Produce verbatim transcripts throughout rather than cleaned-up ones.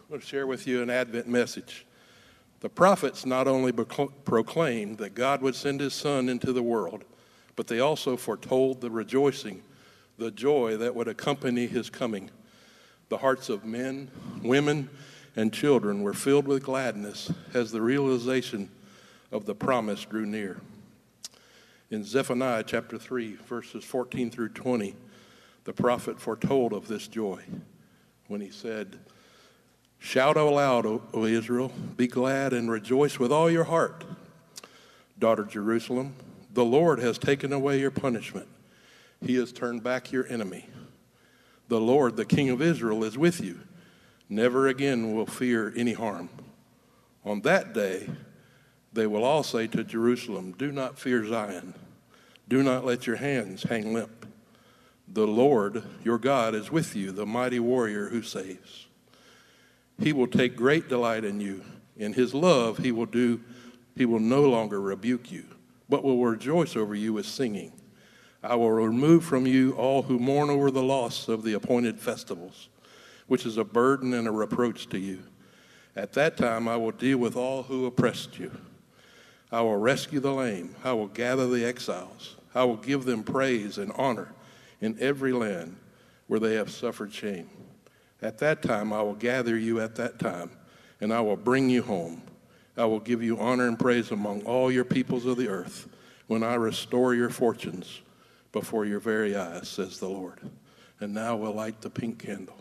I'm going to share with you an Advent message. The prophets not only proclaimed that God would send his Son into the world, but they also foretold the rejoicing, the joy that would accompany his coming. The hearts of men, women, and children were filled with gladness as the realization of the promise drew near. In Zephaniah chapter three, verses fourteen through twenty, the prophet foretold of this joy when he said, "Shout aloud, O, o Israel, be glad and rejoice with all your heart. Daughter Jerusalem, the Lord has taken away your punishment. He has turned back your enemy. The Lord, the King of Israel, is with you. Never again will fear any harm. On that day, they will all say to Jerusalem, do not fear Zion. Do not let your hands hang limp. The Lord, your God, is with you, the mighty warrior who saves. He will take great delight in you. In his love, he will do, he will no longer rebuke you, but will rejoice over you with singing. I will remove from you all who mourn over the loss of the appointed festivals, which is a burden and a reproach to you. At that time, I will deal with all who oppressed you. I will rescue the lame. I will gather the exiles. I will give them praise and honor in every land where they have suffered shame. At that time, I will gather you at that time, and I will bring you home. I will give you honor and praise among all your peoples of the earth when I restore your fortunes before your very eyes, says the Lord. And now we'll light the pink candle.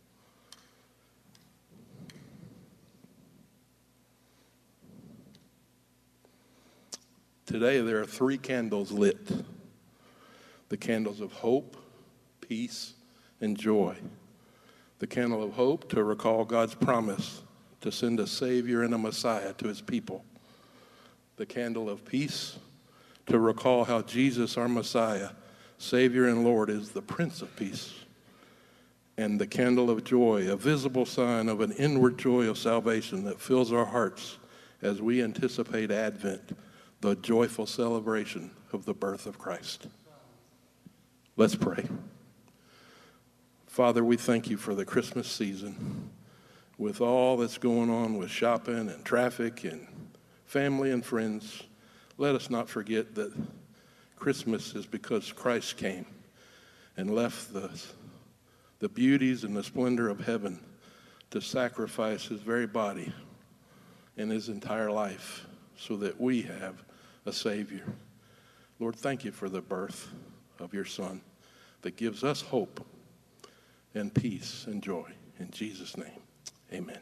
Today there are three candles lit. The candles of hope, peace, and joy. The candle of hope to recall God's promise to send a Savior and a Messiah to his people. The candle of peace to recall how Jesus, our Messiah, Savior and Lord, is the Prince of Peace. And the candle of joy, a visible sign of an inward joy of salvation that fills our hearts as we anticipate Advent, the joyful celebration of the birth of Christ. Let's pray. Father, we thank you for the Christmas season. With all that's going on with shopping and traffic and family and friends, let us not forget that Christmas is because Christ came and left the, the beauties and the splendor of heaven to sacrifice his very body and his entire life so that we have a Savior. Lord, thank you for the birth of your Son that gives us hope and peace and joy. In Jesus' name, amen.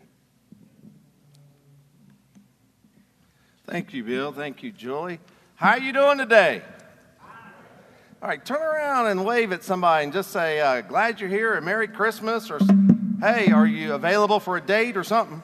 Thank you, Bill. Thank you, Julie. How are you doing today? All right, turn around and wave at somebody and just say, uh, glad you're here, and Merry Christmas, or hey, are you available for a date or something?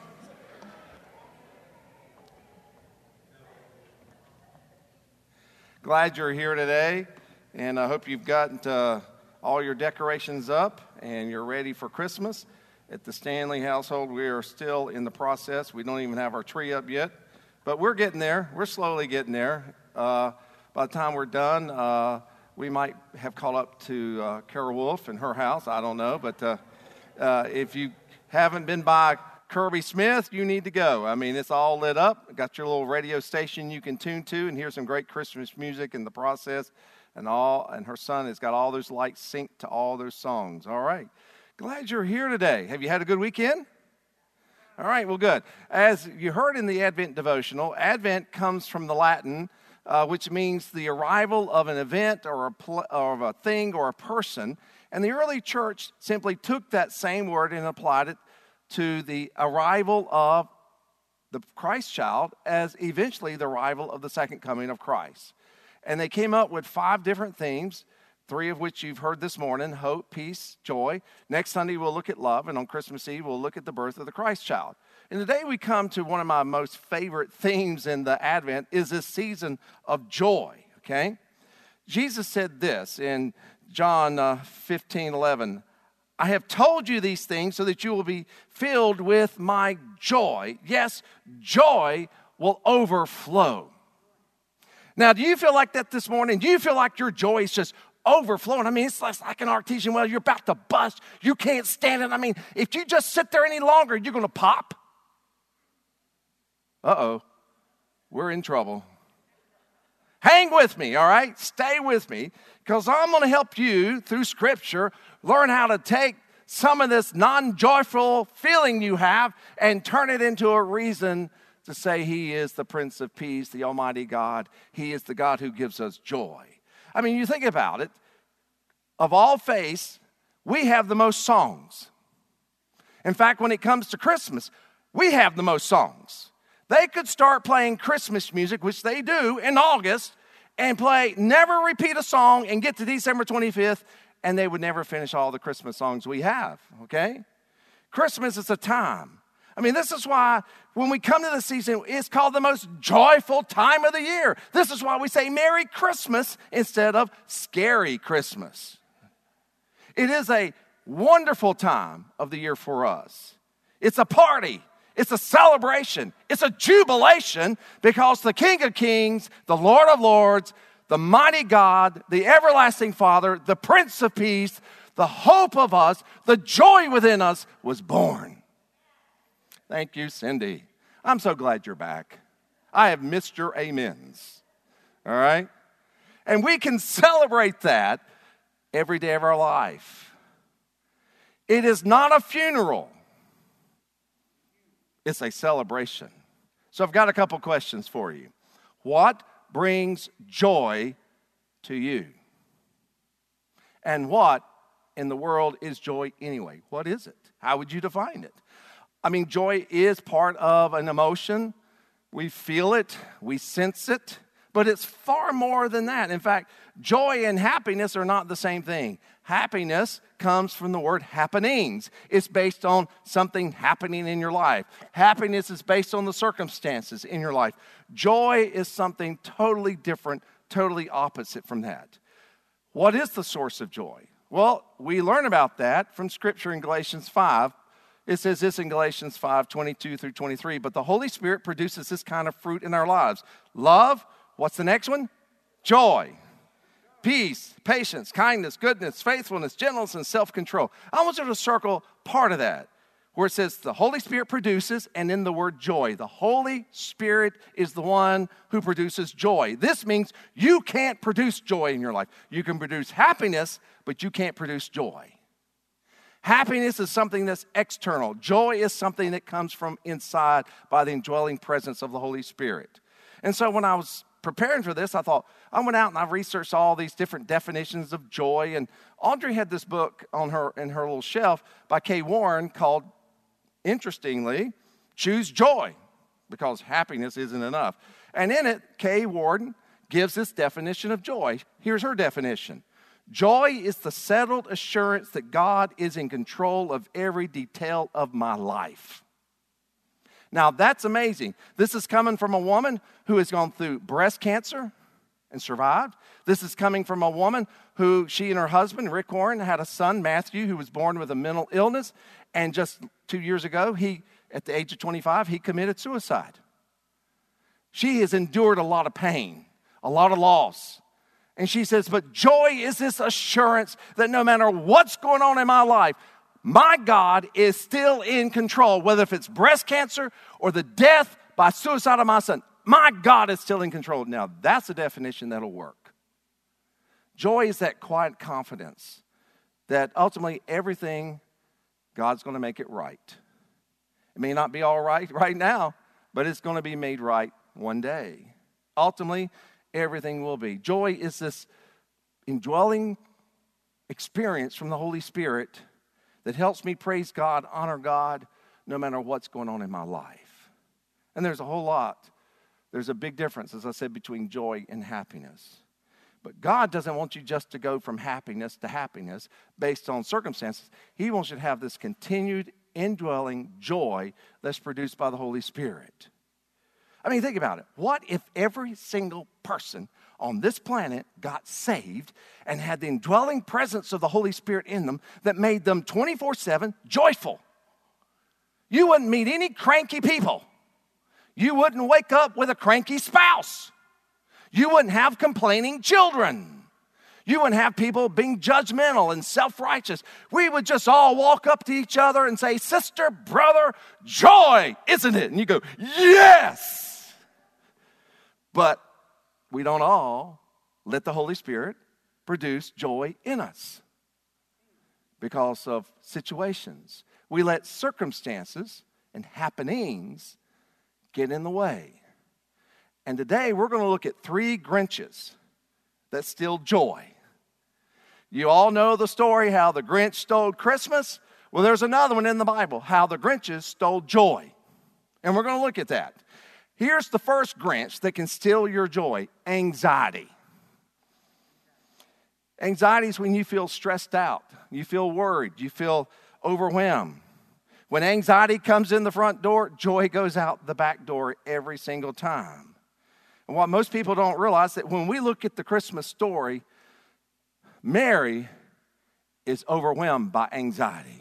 Glad you're here today, and I hope you've got uh, all your decorations up and you're ready for Christmas. At the Stanley household, we are still in the process. We don't even have our tree up yet, but we're getting there. We're slowly getting there. Uh, by the time we're done, uh, we might have called up to uh, Carol Wolf and her house. I don't know, but uh, uh, if you haven't been by Kirby Smith, you need to go. I mean, it's all lit up. Got your little radio station you can tune to and hear some great Christmas music in the process. And all, and her son has got all those lights synced to all those songs. All right. Glad you're here today. Have you had a good weekend? All right, well, good. As you heard in the Advent devotional, Advent comes from the Latin, uh, which means the arrival of an event or a pl- or of a thing or a person. And the early church simply took that same word and applied it to the arrival of the Christ child as eventually the arrival of the second coming of Christ. And they came up with five different themes, three of which you've heard this morning: hope, peace, joy. Next Sunday, we'll look at love, and on Christmas Eve, we'll look at the birth of the Christ child. And today we come to one of my most favorite themes in the Advent is this season of joy, okay? Jesus said this in John uh, fifteen eleven, I have told you these things so that you will be filled with my joy. Yes, joy will overflow. Now, do you feel like that this morning? Do you feel like your joy is just overflowing. I mean, it's like, like an artesian well. You're about to bust. You can't stand it. I mean, if you just sit there any longer, you're going to pop. Uh-oh. We're in trouble. Hang with me, all right? Stay with me, because I'm going to help you through Scripture learn how to take some of this non-joyful feeling you have and turn it into a reason to say He is the Prince of Peace, the Almighty God. He is the God who gives us joy. I mean, you think about it. Of all faiths, we have the most songs. In fact, when it comes to Christmas, we have the most songs. They could start playing Christmas music, which they do in August, and play Never Repeat a Song and get to December twenty-fifth, and they would never finish all the Christmas songs we have, okay? Christmas is a time. I mean, this is why when we come to the season, it's called the most joyful time of the year. This is why we say Merry Christmas instead of Scary Christmas. It is a wonderful time of the year for us. It's a party. It's a celebration. It's a jubilation, because the King of Kings, the Lord of Lords, the mighty God, the everlasting Father, the Prince of Peace, the hope of us, the joy within us was born. Thank you, Cindy. I'm so glad you're back. I have missed your amens. All right? And we can celebrate that every day of our life. It is not a funeral. It's a celebration. So I've got a couple questions for you. What brings joy to you? And what in the world is joy anyway? What is it? How would you define it? I mean, joy is part of an emotion. We feel it, we sense it, but it's far more than that. In fact, joy and happiness are not the same thing. Happiness comes from the word happenings. It's based on something happening in your life. Happiness is based on the circumstances in your life. Joy is something totally different, totally opposite from that. What is the source of joy? Well, we learn about that from Scripture in Galatians five. It says this in Galatians five, twenty-two through twenty-three. But the Holy Spirit produces this kind of fruit in our lives. Love, what's the next one? Joy. Peace, patience, kindness, goodness, faithfulness, gentleness, and self-control. I want you to circle part of that, where it says the Holy Spirit produces, and in the word joy. The Holy Spirit is the one who produces joy. This means you can't produce joy in your life. You can produce happiness, but you can't produce joy. Happiness is something that's external. Joy is something that comes from inside by the indwelling presence of the Holy Spirit. And so when I was preparing for this, I thought, I went out and I researched all these different definitions of joy. And Audrey had this book on her in her little shelf by Kay Warren called, interestingly, Choose Joy, because happiness isn't enough. And in it, Kay Warren gives this definition of joy. Here's her definition. Joy is the settled assurance that God is in control of every detail of my life. Now, that's amazing. This is coming from a woman who has gone through breast cancer and survived. This is coming from a woman who, she and her husband, Rick Warren, had a son, Matthew, who was born with a mental illness. And just two years ago, he, at the age of twenty-five, he committed suicide. She has endured a lot of pain, a lot of loss. And she says, but joy is this assurance that no matter what's going on in my life, my God is still in control, whether if it's breast cancer or the death by suicide of my son. My God is still in control. Now, that's a definition that'll work. Joy is that quiet confidence that ultimately everything, God's going to make it right. It may not be all right right now, but it's going to be made right one day. Ultimately, everything will be. Joy is this indwelling experience from the Holy Spirit that helps me praise God, honor God, no matter what's going on in my life. And there's a whole lot. There's a big difference, as I said, between joy and happiness. But God doesn't want you just to go from happiness to happiness based on circumstances. He wants you to have this continued indwelling joy that's produced by the Holy Spirit. I mean, think about it. What if every single person on this planet got saved and had the indwelling presence of the Holy Spirit in them that made them twenty-four seven joyful? You wouldn't meet any cranky people. You wouldn't wake up with a cranky spouse. You wouldn't have complaining children. You wouldn't have people being judgmental and self-righteous. We would just all walk up to each other and say, sister, brother, joy, isn't it? And you go, yes. But we don't all let the Holy Spirit produce joy in us because of situations. We let circumstances and happenings get in the way. And today we're going to look at three Grinches that steal joy. You all know the story how the Grinch stole Christmas. Well, there's another one in the Bible, how the Grinches stole joy. And we're going to look at that. Here's the first Grinch that can steal your joy, anxiety. Anxiety is when you feel stressed out, you feel worried, you feel overwhelmed. When anxiety comes in the front door, joy goes out the back door every single time. And what most people don't realize that when we look at the Christmas story, Mary is overwhelmed by anxiety.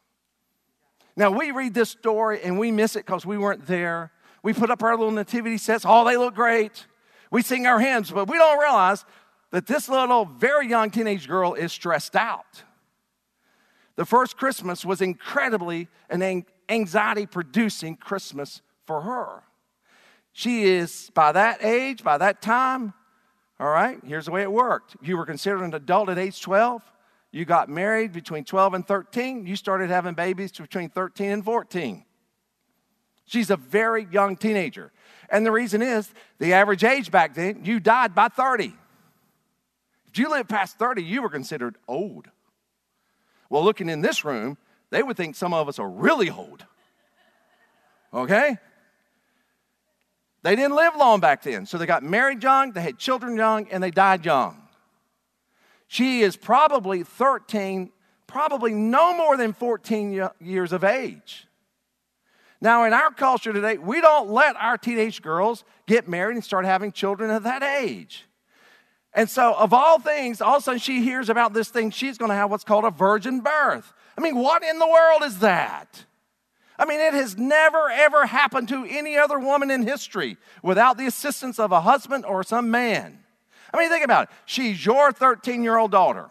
Now, we read this story and we miss it because we weren't there. We put up our little nativity sets. Oh, they look great. We sing our hymns, but we don't realize that this little, very young teenage girl is stressed out. The first Christmas was incredibly an anxiety-producing Christmas for her. She is, by that age, by that time, all right, here's the way it worked. You were considered an adult at age twelve. You got married between twelve and thirteen. You started having babies between thirteen and fourteen. She's a very young teenager. And the reason is, the average age back then, you died by thirty. If you lived past thirty, you were considered old. Well, looking in this room, they would think some of us are really old. Okay? They didn't live long back then. So they got married young, they had children young, and they died young. She is probably thirteen, probably no more than fourteen years of age. Now, in our culture today, we don't let our teenage girls get married and start having children at that age. And so, of all things, all of a sudden she hears about this thing. She's going to have what's called a virgin birth. I mean, what in the world is that? I mean, it has never, ever happened to any other woman in history without the assistance of a husband or some man. I mean, think about it. She's your thirteen-year-old daughter.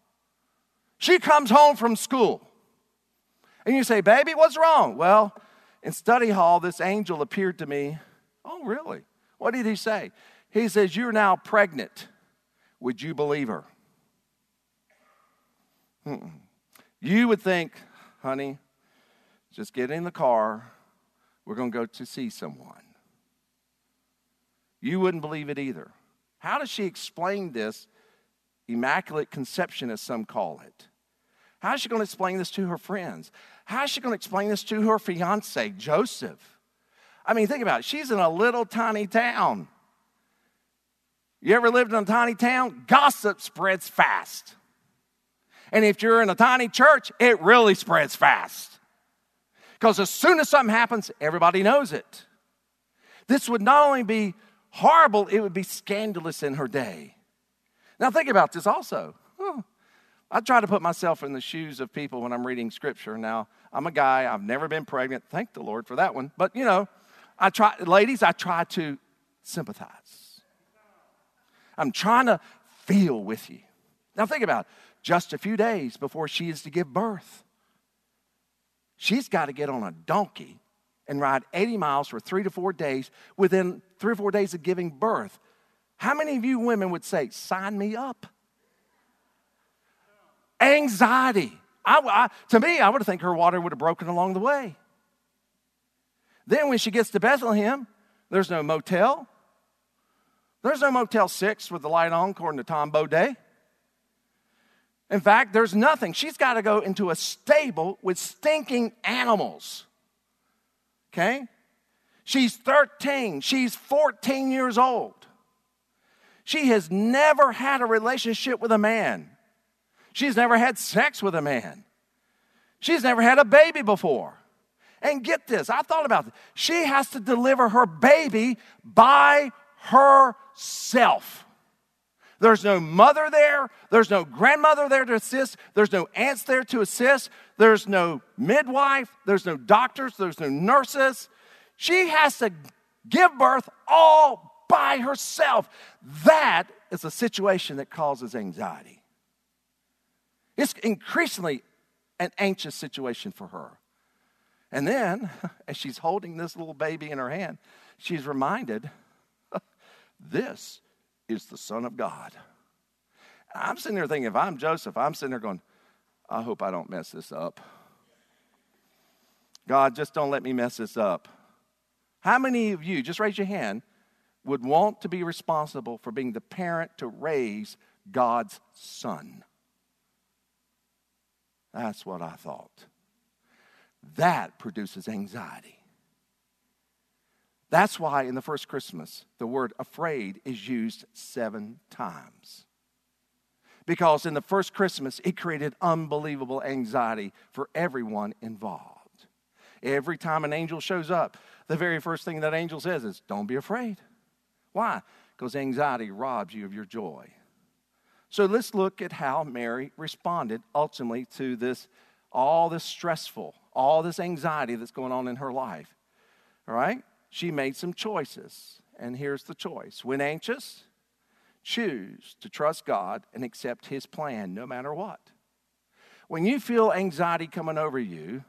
She comes home from school. And you say, baby, what's wrong? Well, in study hall, this angel appeared to me. Oh, really? What did he say? He says, you're now pregnant. Would you believe her? Mm-mm. You would think, honey, just get in the car. We're going to go to see someone. You wouldn't believe it either. How does she explain this immaculate conception, as some call it? How is she going to explain this to her friends? How is she going to explain this to her fiancé, Joseph? I mean, think about it. She's in a little tiny town. You ever lived in a tiny town? Gossip spreads fast. And if you're in a tiny church, it really spreads fast. Because as soon as something happens, everybody knows it. This would not only be horrible, it would be scandalous in her day. Now think about this also. Huh. I try to put myself in the shoes of people when I'm reading scripture. Now, I'm a guy, I've never been pregnant. Thank the Lord for that one. But, you know, I try, ladies, I try to sympathize. I'm trying to feel with you. Now think about it. Just a few days before she is to give birth, she's got to get on a donkey and ride eighty miles for three to four days within three or four days of giving birth. How many of you women would say, sign me up? Anxiety. I, I, to me, I would think her water would have broken along the way. Then when she gets to Bethlehem, there's no motel. There's no Motel six with the light on, according to Tom Baudet. In fact, there's nothing. She's got to go into a stable with stinking animals. Okay? She's thirteen. She's fourteen years old. She has never had a relationship with a man. She's never had sex with a man. She's never had a baby before. And get this, I thought about this. She has to deliver her baby by herself. There's no mother there. There's no grandmother there to assist. There's no aunts there to assist. There's no midwife. There's no doctors. There's no nurses. She has to give birth all by herself. That is a situation that causes anxiety. It's increasingly an anxious situation for her. And then, as she's holding this little baby in her hand, she's reminded, this is the Son of God. I'm sitting there thinking, if I'm Joseph, I'm sitting there going, I hope I don't mess this up. God, just don't let me mess this up. How many of you, just raise your hand, would want to be responsible for being the parent to raise God's son? That's what I thought. That produces anxiety. That's why in the first Christmas, the word afraid is used seven times. Because in the first Christmas, it created unbelievable anxiety for everyone involved. Every time an angel shows up, the very first thing that angel says is, don't be afraid. Why? Because anxiety robs you of your joy. So let's look at how Mary responded ultimately to this, all this stressful, all this anxiety that's going on in her life. All right? She made some choices, and here's the choice. When anxious, choose to trust God and accept His plan no matter what. When you feel anxiety coming over you,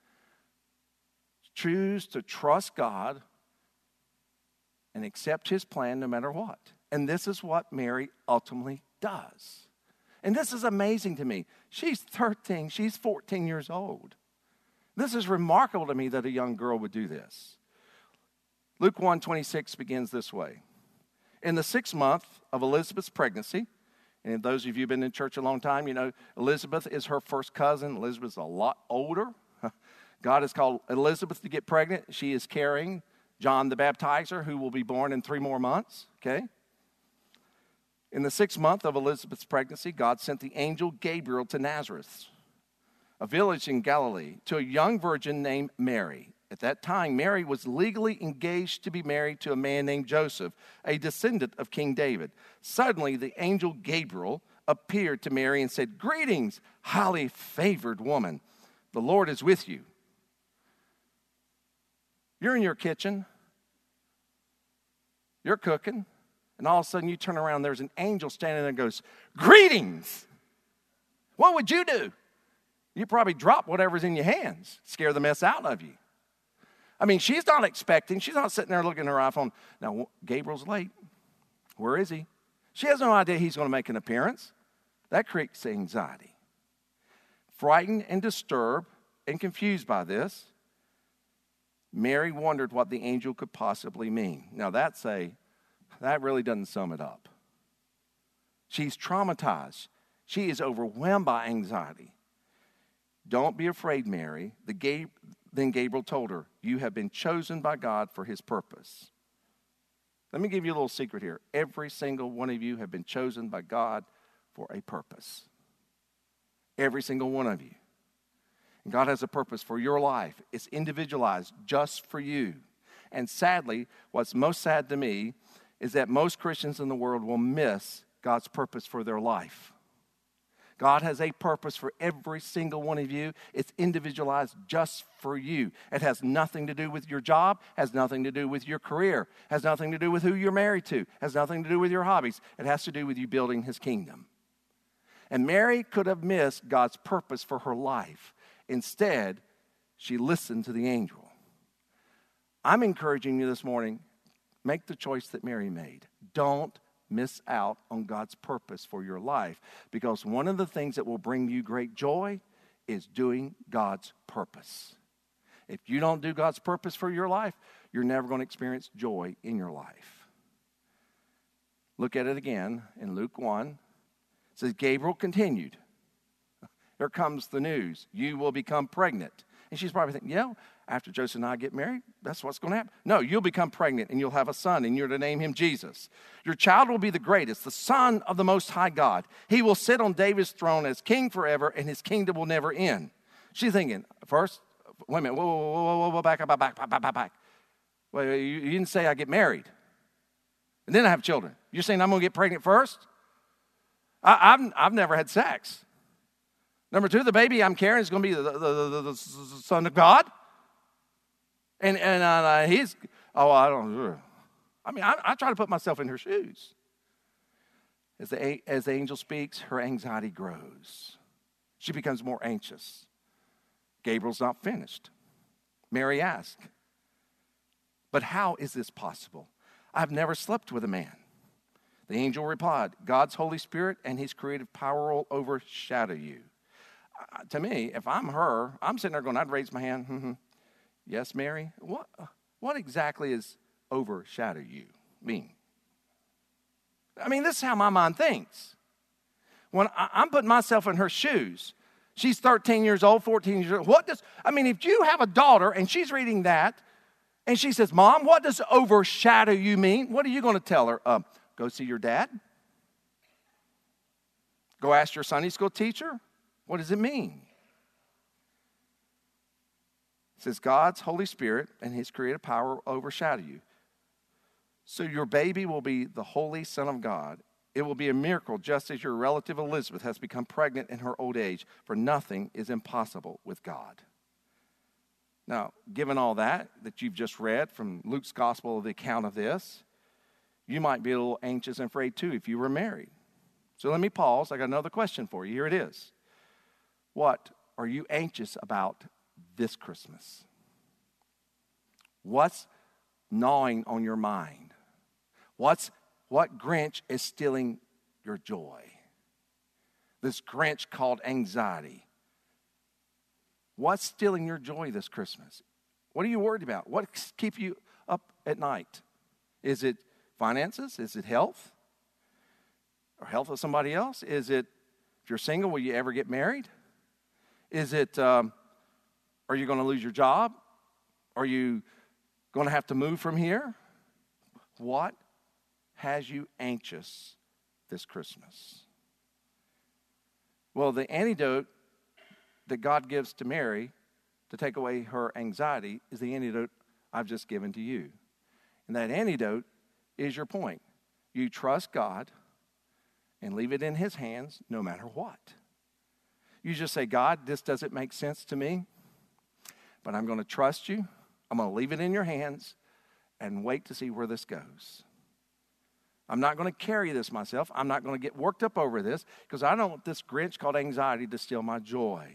choose to trust God and accept His plan no matter what. And this is what Mary ultimately does. And this is amazing to me. She's thirteen, she's fourteen years old. This is remarkable to me that a young girl would do this. Luke one twenty-six begins this way. In the sixth month of Elizabeth's pregnancy, and those of you who've been in church a long time, you know Elizabeth is her first cousin. Elizabeth's a lot older. God has called Elizabeth to get pregnant. She is carrying John the Baptizer, who will be born in three more months, okay? In the sixth month of Elizabeth's pregnancy, God sent the angel Gabriel to Nazareth, a village in Galilee, to a young virgin named Mary. At that time, Mary was legally engaged to be married to a man named Joseph, a descendant of King David. Suddenly, the angel Gabriel appeared to Mary and said, "Greetings, highly favored woman. The Lord is with you." You're in your kitchen. You're cooking. And all of a sudden, you turn around, there's an angel standing there and goes, "Greetings." What would you do? You probably drop whatever's in your hands, scare the mess out of you. I mean, she's not expecting. She's not sitting there looking at her iPhone. Now, Gabriel's late. Where is he? She has no idea he's going to make an appearance. That creates anxiety. Frightened and disturbed and confused by this, Mary wondered what the angel could possibly mean. Now, that's a, that really doesn't sum it up. She's traumatized. She is overwhelmed by anxiety. Don't be afraid, Mary. The Gab- then Gabriel told her, you have been chosen by God for His purpose. Let me give you a little secret here. Every single one of you have been chosen by God for a purpose. Every single one of you. And God has a purpose for your life. It's individualized just for you. And sadly, what's most sad to me is that most Christians in the world will miss God's purpose for their life. God has a purpose for every single one of you. It's individualized just for you. It has nothing to do with your job, has nothing to do with your career, has nothing to do with who you're married to, has nothing to do with your hobbies. It has to do with you building His kingdom. And Mary could have missed God's purpose for her life. Instead, she listened to the angel. I'm encouraging you this morning, make the choice that Mary made. Don't miss out on God's purpose for your life, because one of the things that will bring you great joy is doing God's purpose. If you don't do God's purpose for your life, you're never going to experience joy in your life. Look at it again in Luke one. It says, Gabriel continued. Here comes the news. You will become pregnant. And she's probably thinking, yeah, after Joseph and I get married, that's what's going to happen. No, you'll become pregnant and you'll have a son and you're to name him Jesus. Your child will be the greatest, the Son of the Most High God. He will sit on David's throne as king forever and his kingdom will never end. She's thinking, first, wait a minute, whoa, whoa, whoa, whoa, whoa, back, back, back, back, back, back. Wait, you, you didn't say I get married and then I have children. You're saying I'm going to get pregnant first? I, I've, I've never had sex. Number two, the baby I'm carrying is going to be the, the, the, the, the Son of God. And and uh, he's, oh, I don't, I mean, I, I try to put myself in her shoes. As the, as the angel speaks, her anxiety grows. She becomes more anxious. Gabriel's not finished. Mary asked, "But how is this possible? I've never slept with a man." The angel replied, "God's Holy Spirit and his creative power will overshadow you." Uh, to me, if I'm her, I'm sitting there going, I'd raise my hand. Mm-hmm. Yes, Mary? What, what exactly is overshadow you mean? I mean, this is how my mind thinks. When I, I'm putting myself in her shoes, she's thirteen years old, fourteen years old. What does, I mean, if you have a daughter and she's reading that, and she says, "Mom, what does overshadow you mean?" What are you going to tell her? Um, go see your dad? Go ask your Sunday school teacher? What does it mean? It says God's Holy Spirit and his creative power will overshadow you. So your baby will be the Holy Son of God. It will be a miracle, just as your relative Elizabeth has become pregnant in her old age, for nothing is impossible with God. Now, given all that that you've just read from Luke's gospel, the account of this, you might be a little anxious and afraid too if you were married. So let me pause. I got another question for you. Here it is. What are you anxious about this Christmas? What's gnawing on your mind? What's what Grinch is stealing your joy? This Grinch called anxiety. What's stealing your joy this Christmas? What are you worried about? What keeps you up at night? Is it finances? Is it health? Or health of somebody else? Is it, if you're single, will you ever get married? Is it, um, are you going to lose your job? Are you going to have to move from here? What has you anxious this Christmas? Well, the antidote that God gives to Mary to take away her anxiety is the antidote I've just given to you. And that antidote is your point. You trust God and leave it in his hands no matter what. You just say, "God, this doesn't make sense to me, but I'm going to trust you. I'm going to leave it in your hands and wait to see where this goes. I'm not going to carry this myself. I'm not going to get worked up over this because I don't want this Grinch called anxiety to steal my joy."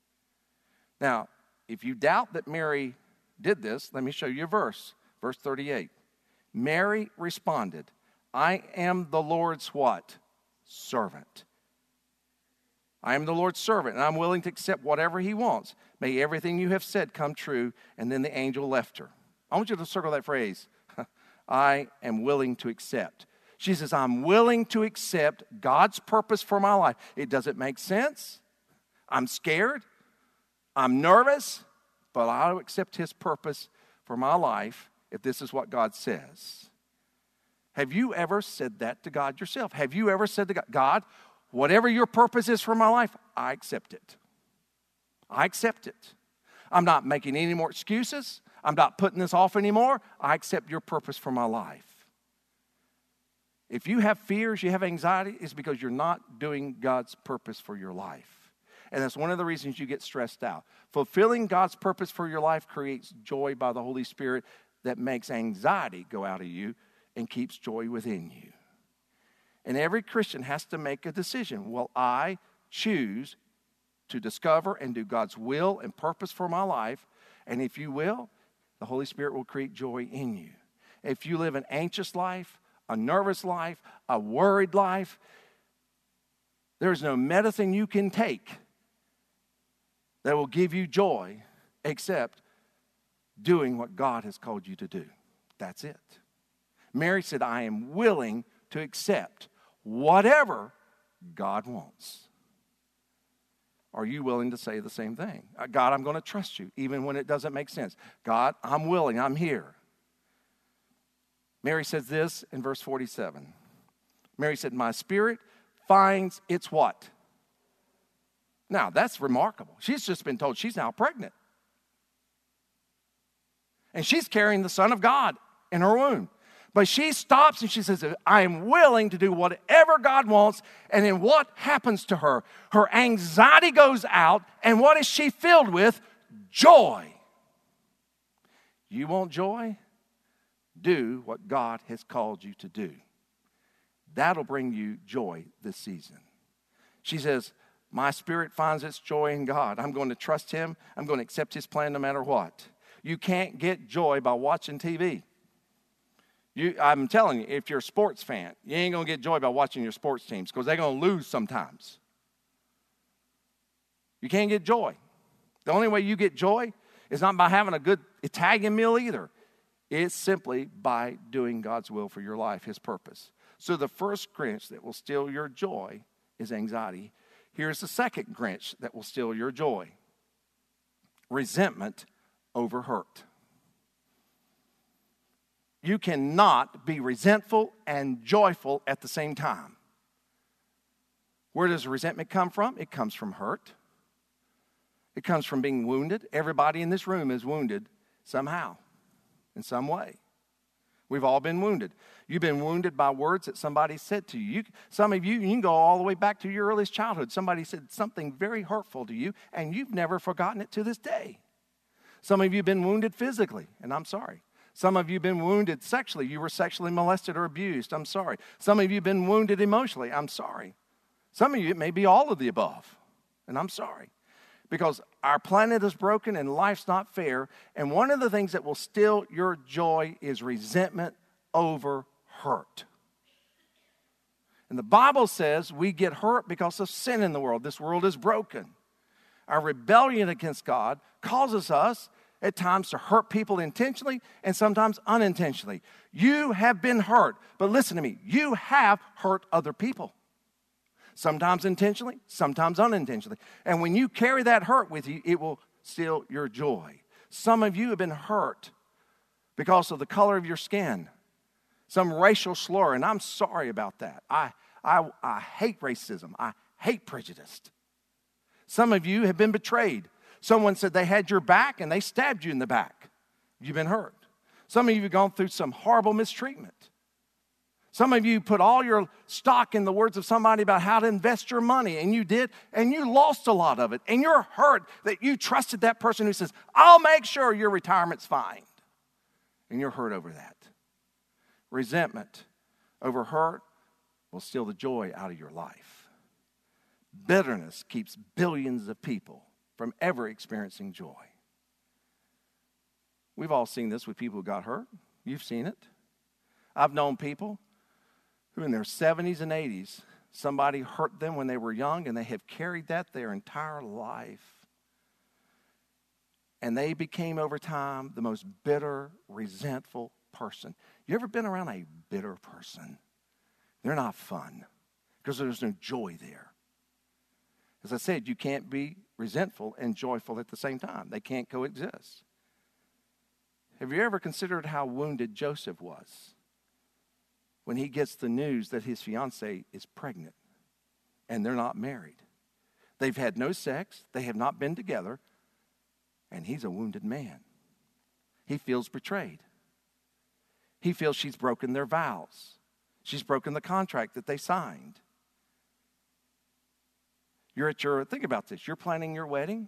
Now, if you doubt that Mary did this, let me show you a verse. Verse thirty-eight. Mary responded, "I am the Lord's" what? Servant. I am the Lord's servant, and I'm willing to accept whatever he wants. May everything you have said come true. And then the angel left her. I want you to circle that phrase. I am willing to accept. She says, I'm willing to accept God's purpose for my life. It doesn't make sense. I'm scared. I'm nervous. But I'll accept his purpose for my life if this is what God says. Have you ever said that to God yourself? Have you ever said to God, "God, whatever your purpose is for my life, I accept it. I accept it. I'm not making any more excuses. I'm not putting this off anymore. I accept your purpose for my life." If you have fears, you have anxiety, it's because you're not doing God's purpose for your life. And that's one of the reasons you get stressed out. Fulfilling God's purpose for your life creates joy by the Holy Spirit that makes anxiety go out of you and keeps joy within you. And every Christian has to make a decision. Will I choose to discover and do God's will and purpose for my life? And if you will, the Holy Spirit will create joy in you. If you live an anxious life, a nervous life, a worried life, there's no medicine you can take that will give you joy except doing what God has called you to do. That's it. Mary said, I am willing to accept whatever God wants. Are you willing to say the same thing? God, I'm going to trust you even when it doesn't make sense. God, I'm willing. I'm here. Mary says this in verse forty-seven. Mary said, my spirit finds its what? Now, that's remarkable. She's just been told she's now pregnant. And she's carrying the Son of God in her womb. But she stops and she says, I am willing to do whatever God wants. And then what happens to her? Her anxiety goes out. And what is she filled with? Joy. You want joy? Do what God has called you to do. That'll bring you joy this season. She says, my spirit finds its joy in God. I'm going to trust him. I'm going to accept his plan no matter what. You can't get joy by watching T V. You, I'm telling you, if you're a sports fan, you ain't going to get joy by watching your sports teams because they're going to lose sometimes. You can't get joy. The only way you get joy is not by having a good Italian meal either. It's simply by doing God's will for your life, his purpose. So the first Grinch that will steal your joy is anxiety. Here's the second Grinch that will steal your joy. Resentment over hurt. You cannot be resentful and joyful at the same time. Where does resentment come from? It comes from hurt. It comes from being wounded. Everybody in this room is wounded somehow, in some way. We've all been wounded. You've been wounded by words that somebody said to you. you. Some of you, you can go all the way back to your earliest childhood. Somebody said something very hurtful to you, and you've never forgotten it to this day. Some of you have been wounded physically, and I'm sorry. Some of you have been wounded sexually. You were sexually molested or abused. I'm sorry. Some of you have been wounded emotionally. I'm sorry. Some of you, it may be all of the above, and I'm sorry. Because our planet is broken and life's not fair. And one of the things that will steal your joy is resentment over hurt. And the Bible says we get hurt because of sin in the world. This world is broken. Our rebellion against God causes us at times to hurt people intentionally and sometimes unintentionally. You have been hurt. But listen to me. You have hurt other people. Sometimes intentionally, sometimes unintentionally. And when you carry that hurt with you, it will steal your joy. Some of you have been hurt because of the color of your skin, some racial slur, and I'm sorry about that. I, I, I hate racism. I hate prejudice. Some of you have been betrayed. Someone said they had your back and they stabbed you in the back. You've been hurt. Some of you have gone through some horrible mistreatment. Some of you put all your stock in the words of somebody about how to invest your money, and you did, and you lost a lot of it, and you're hurt that you trusted that person who says, I'll make sure your retirement's fine, and you're hurt over that. Resentment over hurt will steal the joy out of your life. Bitterness keeps billions of people from ever experiencing joy. We've all seen this with people who got hurt. You've seen it. I've known people who in their seventies and eighties, somebody hurt them when they were young, and they have carried that their entire life. And they became, over time, the most bitter, resentful person. You ever been around a bitter person? They're not fun because there's no joy there. As I said, you can't be resentful and joyful at the same time. They can't coexist. Have you ever considered how wounded Joseph was when he gets the news that his fiancée is pregnant and they're not married? They've had no sex. They have not been together. And he's a wounded man. He feels betrayed. He feels she's broken their vows. She's broken the contract that they signed. You're at your, think about this. You're planning your wedding.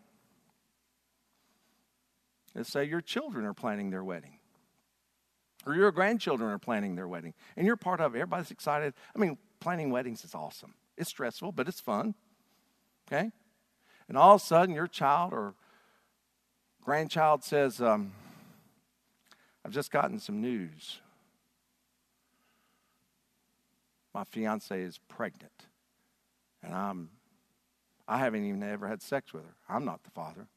Let's say your children are planning their wedding. Or your grandchildren are planning their wedding. And you're part of it. Everybody's excited. I mean, planning weddings is awesome. It's stressful, but it's fun. Okay? And all of a sudden, your child or grandchild says, um, I've just gotten some news. My fiancée is pregnant. And I'm, I haven't even ever had sex with her. I'm not the father.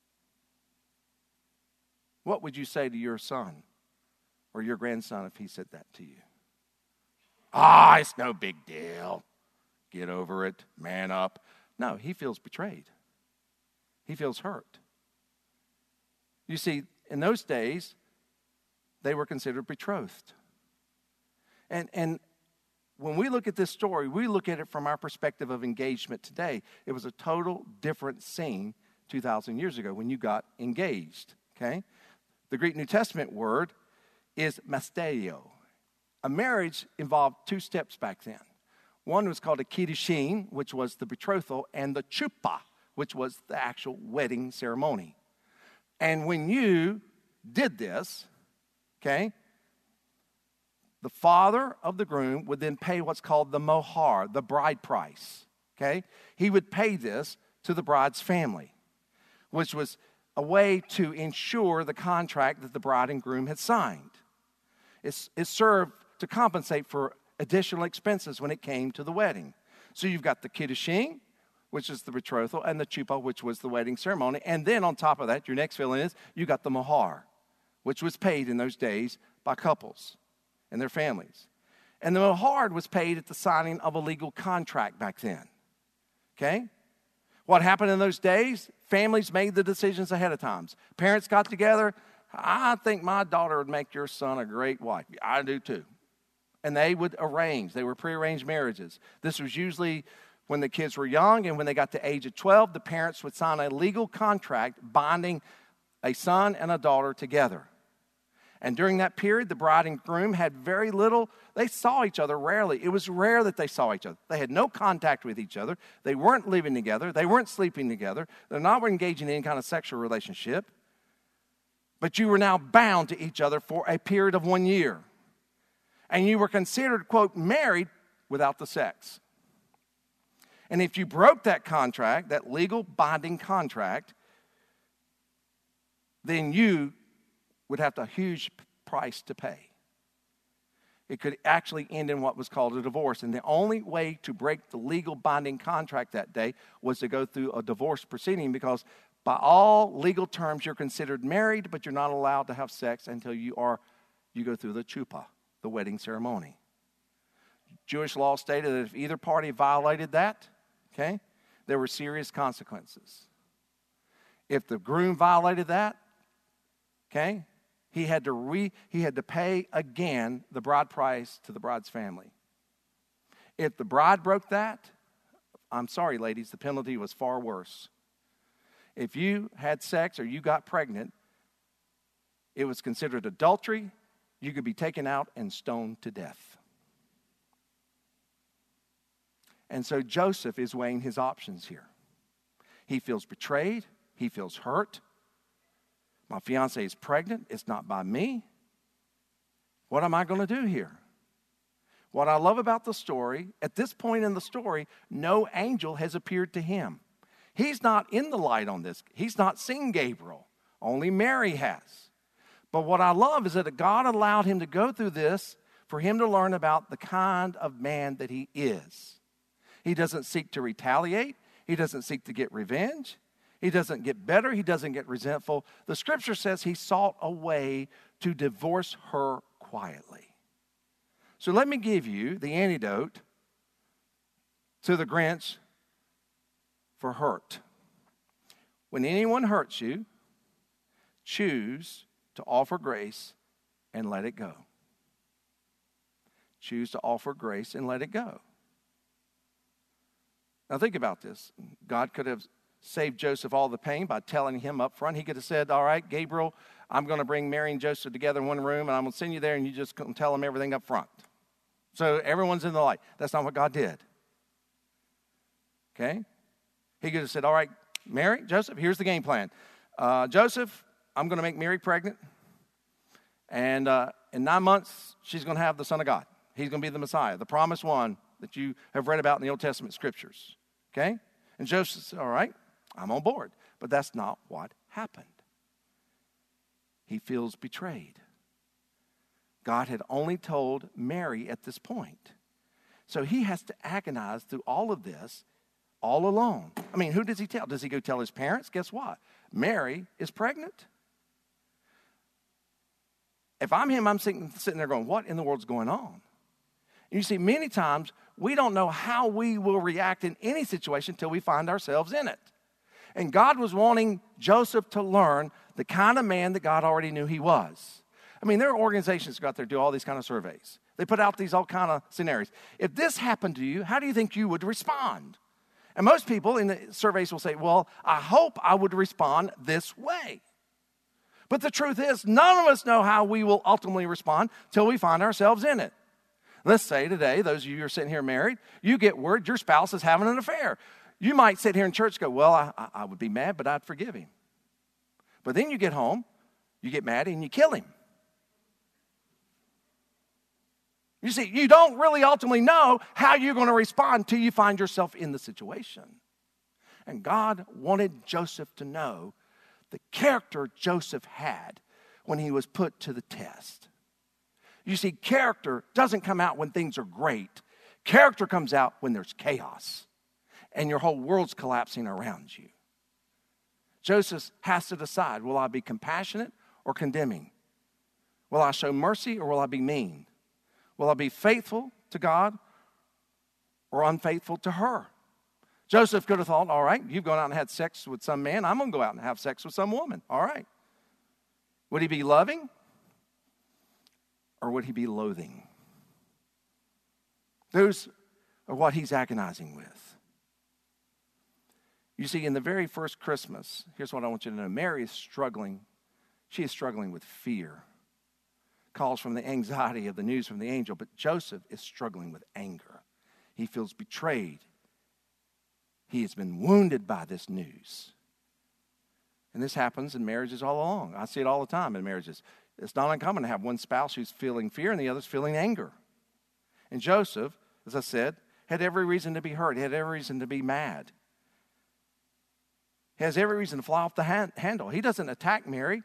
What would you say to your son or your grandson if he said that to you? Ah, it's no big deal. Get over it. Man up. No, he feels betrayed. He feels hurt. You see, in those days, they were considered betrothed. And, and when we look at this story, we look at it from our perspective of engagement today. It was a total different scene two thousand years ago when you got engaged, okay? The Greek New Testament word is masterio. A marriage involved two steps back then. One was called a kiddushin, which was the betrothal, and the chuppah, which was the actual wedding ceremony. And when you did this, okay, the father of the groom would then pay what's called the mohar, the bride price. Okay? He would pay this to the bride's family, which was a way to ensure the contract that the bride and groom had signed. It's, it served to compensate for additional expenses when it came to the wedding. So you've got the kiddushin, which is the betrothal, and the chuppah, which was the wedding ceremony. And then on top of that, your next fill-in is you got the mohar, which was paid in those days by couples and their families. And the mohar was paid at the signing of a legal contract back then. Okay? What happened in those days? Families made the decisions ahead of time. Parents got together. I think my daughter would make your son a great wife. I do too. And they would arrange. They were prearranged marriages. This was usually when the kids were young, and when they got to the age of twelve, the parents would sign a legal contract binding a son and a daughter together. And during that period, the bride and groom had very little, they saw each other rarely. It was rare that they saw each other. They had no contact with each other. They weren't living together. They weren't sleeping together. They're not engaging in any kind of sexual relationship. But you were now bound to each other for a period of one year. And you were considered, quote, married without the sex. And if you broke that contract, that legal binding contract, then you would have a huge price to pay. It could actually end in what was called a divorce. And the only way to break the legal binding contract that day was to go through a divorce proceeding, because by all legal terms, you're considered married, but you're not allowed to have sex until you are you go through the chuppah, the wedding ceremony. Jewish law stated that if either party violated that, okay, there were serious consequences. If the groom violated that, okay, he had to re he had to pay again the bride price to the bride's family. If the bride broke that, I'm sorry, ladies, the penalty was far worse. If you had sex or you got pregnant, it was considered adultery. You could be taken out and stoned to death. And so Joseph is weighing his options here. He feels betrayed. He feels hurt. My fiancée is pregnant. It's not by me. What am I going to do here? What I love about the story, at this point in the story, no angel has appeared to him. He's not in the light on this. He's not seen Gabriel. Only Mary has. But what I love is that God allowed him to go through this for him to learn about the kind of man that he is. He doesn't seek to retaliate. He doesn't seek to get revenge. He doesn't get better. He doesn't get resentful. The scripture says he sought a way to divorce her quietly. So let me give you the antidote to the Grinch for hurt. When anyone hurts you, choose to offer grace and let it go. Choose to offer grace and let it go. Now think about this. God could have saved Joseph all the pain by telling him up front. He could have said, all right, Gabriel, I'm going to bring Mary and Joseph together in one room, and I'm going to send you there, and you just tell them everything up front. So everyone's in the light. That's not what God did. Okay? He could have said, all right, Mary, Joseph, here's the game plan. Uh, Joseph, I'm going to make Mary pregnant, and uh, in nine months, she's going to have the Son of God. He's going to be the Messiah, the promised one that you have read about in the Old Testament scriptures. Okay? And Joseph said, all right, I'm on board. But that's not what happened. He feels betrayed. God had only told Mary at this point. So he has to agonize through all of this all alone. I mean, who does he tell? Does he go tell his parents? Guess what? Mary is pregnant. If I'm him, I'm sitting, sitting there going, what in the world's going on? And you see, many times, we don't know how we will react in any situation until we find ourselves in it. And God was wanting Joseph to learn the kind of man that God already knew he was. I mean, there are organizations that go out there and do all these kind of surveys. They put out these all kind of scenarios. If this happened to you, how do you think you would respond? And most people in the surveys will say, well, I hope I would respond this way. But the truth is, none of us know how we will ultimately respond till we find ourselves in it. Let's say today, those of you who are sitting here married, you get word your spouse is having an affair. You might sit here in church and go, well, I, I would be mad, but I'd forgive him. But then you get home, you get mad, and you kill him. You see, you don't really ultimately know how you're going to respond until you find yourself in the situation. And God wanted Joseph to know the character Joseph had when he was put to the test. You see, character doesn't come out when things are great. Character comes out when there's chaos and your whole world's collapsing around you. Joseph has to decide, will I be compassionate or condemning? Will I show mercy or will I be mean? Will I be faithful to God or unfaithful to her? Joseph could have thought, all right, you've gone out and had sex with some man. I'm going to go out and have sex with some woman. All right. Would he be loving or would he be loathing? Those are what he's agonizing with. You see, in the very first Christmas, here's what I want you to know. Mary is struggling. She is struggling with fear. Calls from the anxiety of the news from the angel. But Joseph is struggling with anger. He feels betrayed. He has been wounded by this news. And this happens in marriages all along. I see it all the time in marriages. It's not uncommon to have one spouse who's feeling fear and the other's feeling anger. And Joseph, as I said, had every reason to be hurt. He had every reason to be mad. He has every reason to fly off the hand, handle. He doesn't attack Mary.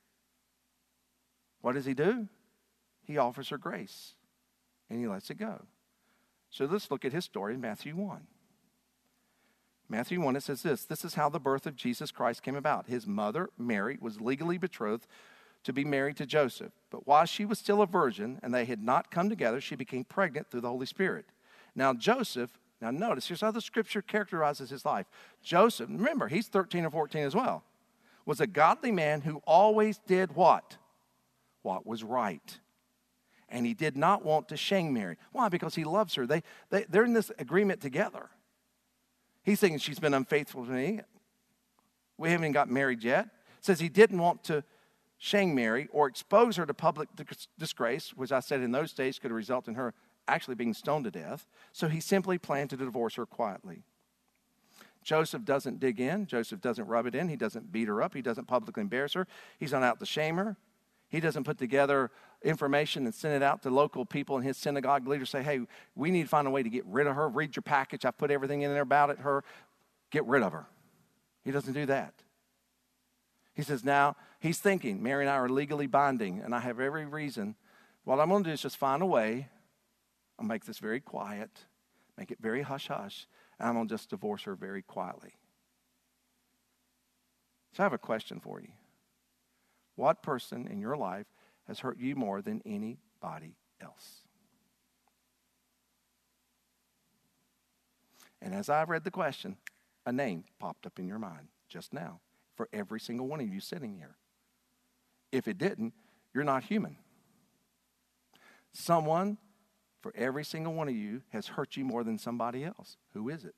What does he do? He offers her grace. And he lets it go. So let's look at his story in Matthew one. Matthew one, it says this. This is how the birth of Jesus Christ came about. His mother, Mary, was legally betrothed to be married to Joseph. But while she was still a virgin and they had not come together, she became pregnant through the Holy Spirit. Now Joseph, now notice, here's how the scripture characterizes his life. Joseph, remember, he's thirteen or fourteen as well, was a godly man who always did what? What was right. And he did not want to shame Mary. Why? Because he loves her. They, they, they're in this agreement together. He's thinking she's been unfaithful to me. We haven't even got married yet. Says he didn't want to shame Mary or expose her to public disgrace, which I said in those days could result in her actually being stoned to death. So he simply planned to divorce her quietly. Joseph doesn't dig in. Joseph doesn't rub it in. He doesn't beat her up. He doesn't publicly embarrass her. He's not out to shame her. He doesn't put together information and send it out to local people in his synagogue leaders. Say, hey, we need to find a way to get rid of her. Read your package. I've put everything in there about it, her. Get rid of her. He doesn't do that. He says now, he's thinking, Mary and I are legally binding, and I have every reason. What I'm going to do is just find a way. I'll make this very quiet, make it very hush-hush, and I'm going to just divorce her very quietly. So I have a question for you. What person in your life has hurt you more than anybody else? And as I read the question, a name popped up in your mind just now for every single one of you sitting here. If it didn't, you're not human. Someone for every single one of you has hurt you more than somebody else. Who is it?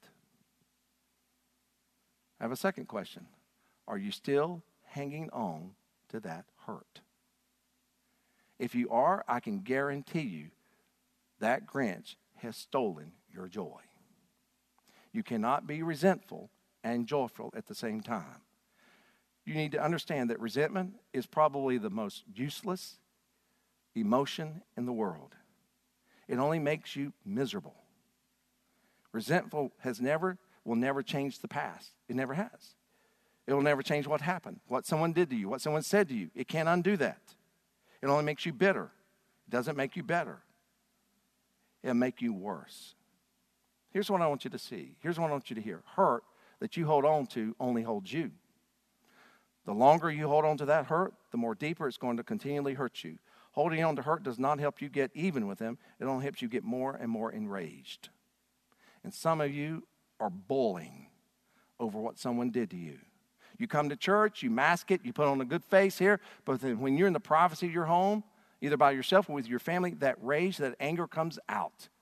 I have a second question. Are you still hanging on to that hurt? If you are, I can guarantee you that Grinch has stolen your joy. You cannot be resentful and joyful at the same time. You need to understand that resentment is probably the most useless emotion in the world. It only makes you miserable. Resentful has never, will never change the past. It never has. It will never change what happened, what someone did to you, what someone said to you. It can't undo that. It only makes you bitter. It doesn't make you better. It'll make you worse. Here's what I want you to see. Here's what I want you to hear. Hurt that you hold on to only holds you. The longer you hold on to that hurt, the more deeper it's going to continually hurt you. Holding on to hurt does not help you get even with them. It only helps you get more and more enraged. And some of you are boiling over what someone did to you. You come to church, you mask it, you put on a good face here, but then when you're in the privacy of your home, either by yourself or with your family, that rage, that anger comes out.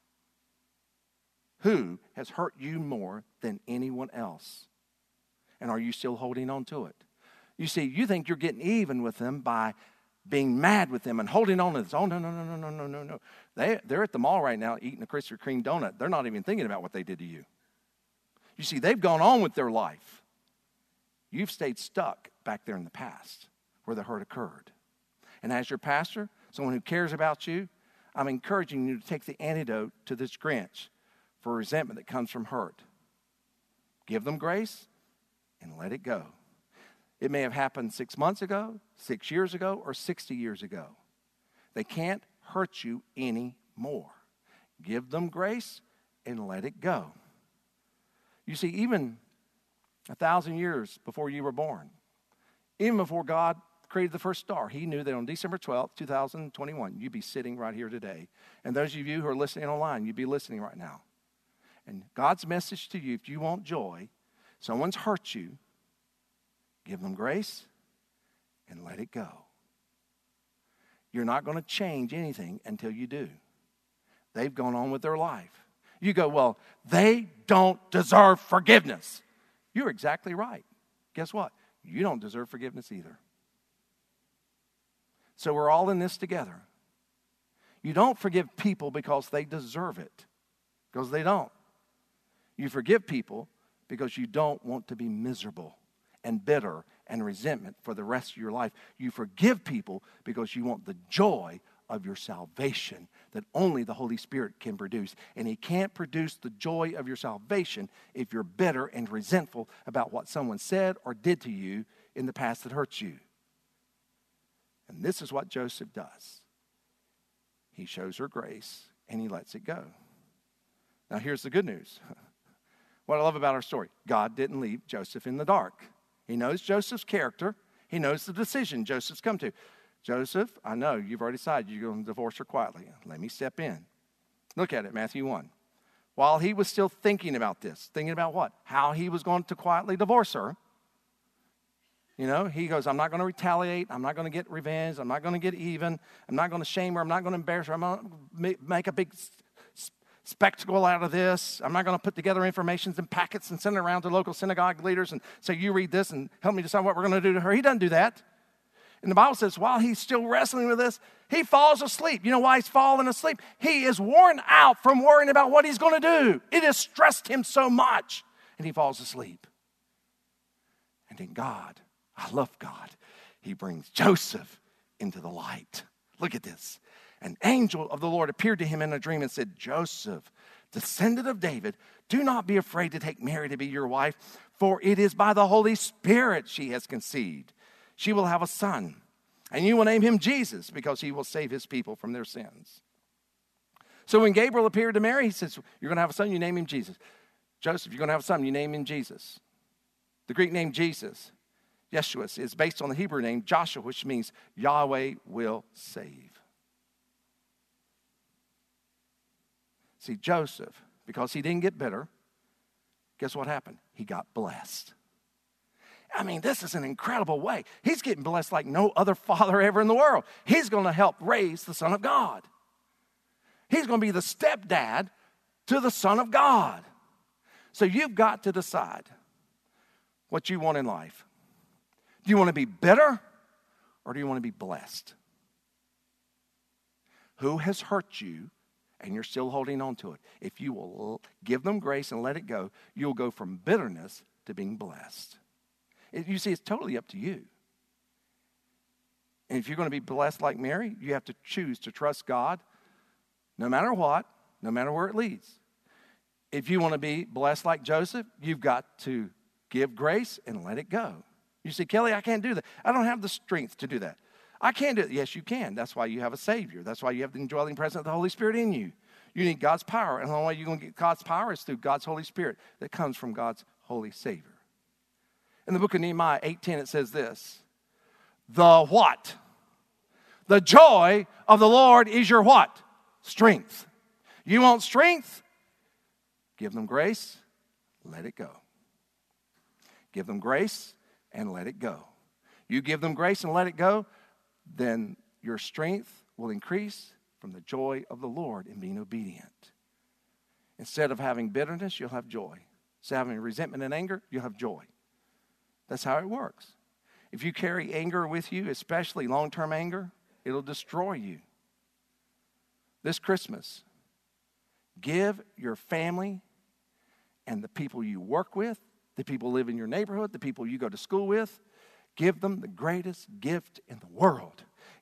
Who has hurt you more than anyone else? And are you still holding on to it? You see, you think you're getting even with them by being mad with them and holding on to this. Oh, no, no, no, no, no, no, no, no. They, they're at the mall right now eating a Krispy Kreme donut. They're not even thinking about what they did to you. You see, they've gone on with their life. You've stayed stuck back there in the past where the hurt occurred. And as your pastor, someone who cares about you, I'm encouraging you to take the antidote to this Grinch for resentment that comes from hurt. Give them grace and let it go. It may have happened six months ago, six years ago, or sixty years ago. They can't hurt you anymore. Give them grace and let it go. You see, even a thousand years before you were born, even before God created the first star, he knew that on December twelfth, two thousand twenty-one, you'd be sitting right here today. And those of you who are listening online, you'd be listening right now. And God's message to you, if you want joy, someone's hurt you, give them grace and let it go. You're not going to change anything until you do. They've gone on with their life. You go, well, they don't deserve forgiveness. You're exactly right. Guess what? You don't deserve forgiveness either. So we're all in this together. You don't forgive people because they deserve it, because they don't. You forgive people because you don't want to be miserable and bitter and resentment for the rest of your life. You forgive people because you want the joy of your salvation that only the Holy Spirit can produce. And he can't produce the joy of your salvation if you're bitter and resentful about what someone said or did to you in the past that hurts you. And this is what Joseph does. He shows her grace and he lets it go. Now here's the good news. What I love about our story, God didn't leave Joseph in the dark. He knows Joseph's character. He knows the decision Joseph's come to. Joseph, I know you've already decided you're going to divorce her quietly. Let me step in. Look at it, Matthew one. While he was still thinking about this, thinking about what? How he was going to quietly divorce her. You know, he goes, I'm not going to retaliate. I'm not going to get revenge. I'm not going to get even. I'm not going to shame her. I'm not going to embarrass her. I'm not going to make a big spectacle out of this. I'm not going to put together information in packets and send it around to local synagogue leaders and say, you read this and help me decide what we're going to do to her. He doesn't do that. And the Bible says while he's still wrestling with this, he falls asleep. You know why he's falling asleep? He is worn out from worrying about what he's going to do. It has stressed him so much. And he falls asleep. And then God, I love God, he brings Joseph into the light. Look at this. An angel of the Lord appeared to him in a dream and said, Joseph, descendant of David, do not be afraid to take Mary to be your wife, for it is by the Holy Spirit she has conceived. She will have a son, and you will name him Jesus, because he will save his people from their sins. So when Gabriel appeared to Mary, he says, you're going to have a son, you name him Jesus. Joseph, you're going to have a son, you name him Jesus. The Greek name Jesus, Yeshua, is based on the Hebrew name Joshua, which means Yahweh will save. See, Joseph, because he didn't get bitter, guess what happened? He got blessed. I mean, this is an incredible way. He's getting blessed like no other father ever in the world. He's going to help raise the Son of God. He's going to be the stepdad to the Son of God. So you've got to decide what you want in life. Do you want to be bitter or do you want to be blessed? Who has hurt you and you're still holding on to it? If you will give them grace and let it go, you'll go from bitterness to being blessed. You see, it's totally up to you. And if you're going to be blessed like Mary, you have to choose to trust God no matter what, no matter where it leads. If you want to be blessed like Joseph, you've got to give grace and let it go. You say, Kelly, I can't do that. I don't have the strength to do that. I can't do it. Yes, you can. That's why you have a Savior. That's why you have the indwelling presence of the Holy Spirit in you. You need God's power. And the only way you're going to get God's power is through God's Holy Spirit that comes from God's Holy Savior. In the book of Nehemiah eight ten, it says this. The what? The joy of the Lord is your what? Strength. You want strength? Give them grace, let it go. Give them grace and let it go. You give them grace and let it go, then your strength will increase from the joy of the Lord in being obedient. Instead of having bitterness, you'll have joy. Instead of having resentment and anger, you'll have joy. That's how it works. If you carry anger with you, especially long-term anger, it'll destroy you. This Christmas, give your family and the people you work with, the people who live in your neighborhood, the people you go to school with, give them the greatest gift in the world.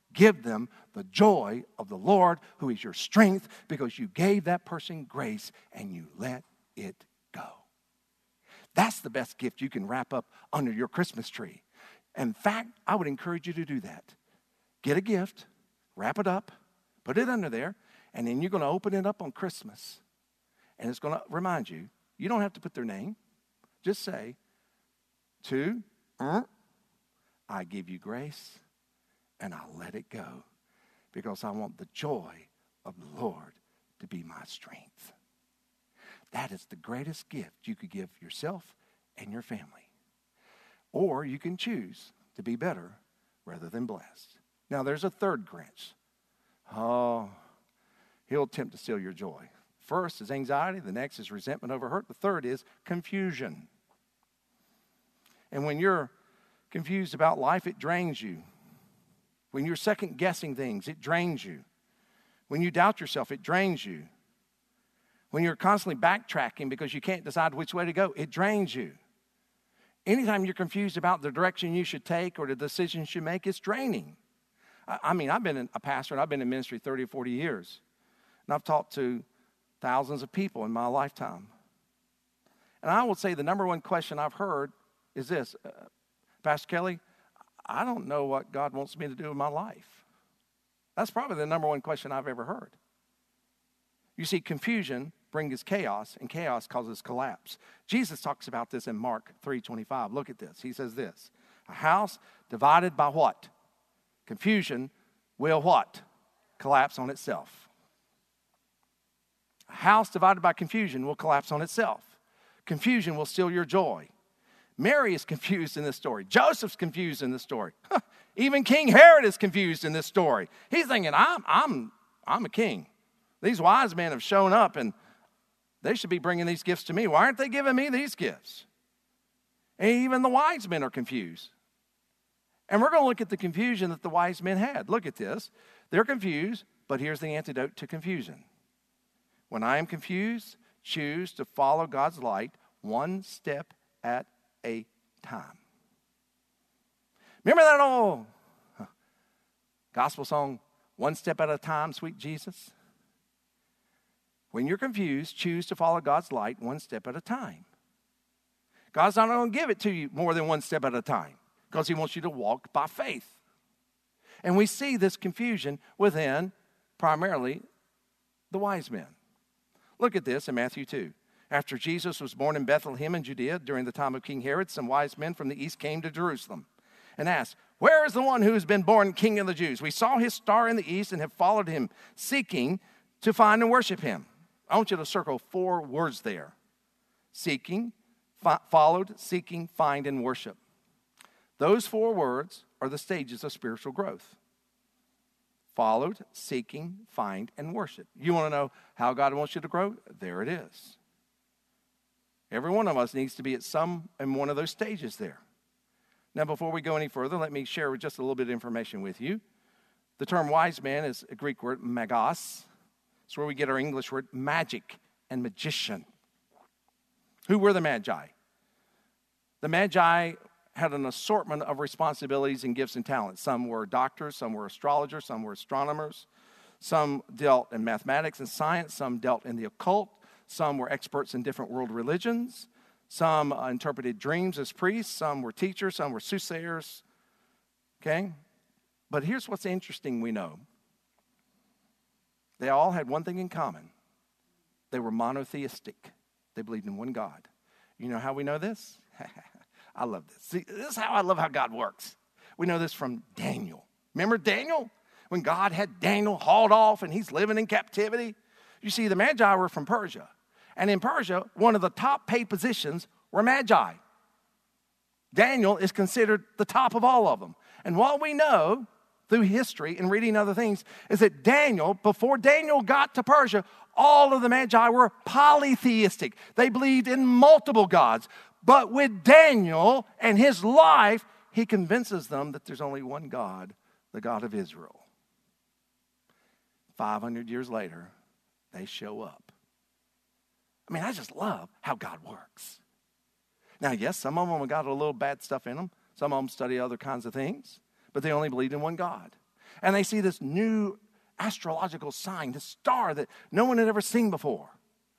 Give them the joy of the Lord, who is your strength, because you gave that person grace and you let it go. That's the best gift you can wrap up under your Christmas tree. In fact, I would encourage you to do that. Get a gift, wrap it up, put it under there, and then you're going to open it up on Christmas. And it's going to remind you, you don't have to put their name. Just say, to, uh, I give you grace, and I'll let it go, because I want the joy of the Lord to be my strength. That is the greatest gift you could give yourself and your family. Or you can choose to be better rather than blessed. Now, there's a third Grinch. Oh, he'll attempt to steal your joy. First is anxiety. The next is resentment over hurt. The third is confusion. And when you're confused about life, it drains you. When you're second-guessing things, it drains you. When you doubt yourself, it drains you. When you're constantly backtracking because you can't decide which way to go, it drains you. Anytime you're confused about the direction you should take or the decisions you make, it's draining. I, I mean, I've been a pastor, and I've been in ministry thirty or forty years. And I've talked to thousands of people in my lifetime. And I will say the number one question I've heard is this, uh, Pastor Kelly, I don't know what God wants me to do in my life. That's probably the number one question I've ever heard. You see, confusion brings chaos, and chaos causes collapse. Jesus talks about this in Mark three twenty-five. Look at this. He says this, a house divided by what? Confusion will what? Collapse on itself. A house divided by confusion will collapse on itself. Confusion will steal your joy. Mary is confused in this story. Joseph's confused in this story. Even King Herod is confused in this story. He's thinking, I'm, I'm, I'm a king. These wise men have shown up, and they should be bringing these gifts to me. Why aren't they giving me these gifts? And even the wise men are confused. And we're going to look at the confusion that the wise men had. Look at this. They're confused, but here's the antidote to confusion. When I am confused, choose to follow God's light one step at a time. Remember that old gospel song, One Step at a Time, Sweet Jesus? When you're confused, choose to follow God's light one step at a time. God's not going to give it to you more than one step at a time because he wants you to walk by faith. And we see this confusion within primarily the wise men. Look at this in Matthew two. After Jesus was born in Bethlehem in Judea during the time of King Herod, some wise men from the east came to Jerusalem and asked, where is the one who has been born King of the Jews? We saw his star in the east and have followed him, seeking to find and worship him. I want you to circle four words there. Seeking, fo- followed, seeking, find, and worship. Those four words are the stages of spiritual growth. Followed, seeking, find, and worship. You want to know how God wants you to grow? There it is. Every one of us needs to be at some and one of those stages there. Now, before we go any further, let me share just a little bit of information with you. The term wise man is a Greek word, magos. It's where we get our English word magic and magician. Who were the Magi? The Magi had an assortment of responsibilities and gifts and talents. Some were doctors, some were astrologers, some were astronomers. Some dealt in mathematics and science, some dealt in the occult. Some were experts in different world religions. Some uh, interpreted dreams as priests. Some were teachers. Some were soothsayers. Okay? But here's what's interesting we know. They all had one thing in common. They were monotheistic. They believed in one God. You know how we know this? I love this. See, this is how I love how God works. We know this from Daniel. Remember Daniel? When God had Daniel hauled off and he's living in captivity. You see, the Magi were from Persia. And in Persia, one of the top paid positions were Magi. Daniel is considered the top of all of them. And what we know through history and reading other things is that Daniel, before Daniel got to Persia, all of the Magi were polytheistic. They believed in multiple gods. But with Daniel and his life, he convinces them that there's only one God, the God of Israel. five hundred years later, they show up. I mean, I just love how God works. Now, yes, some of them have got a little bad stuff in them. Some of them study other kinds of things. But they only believed in one God. and they see this new astrological sign, this star that no one had ever seen before.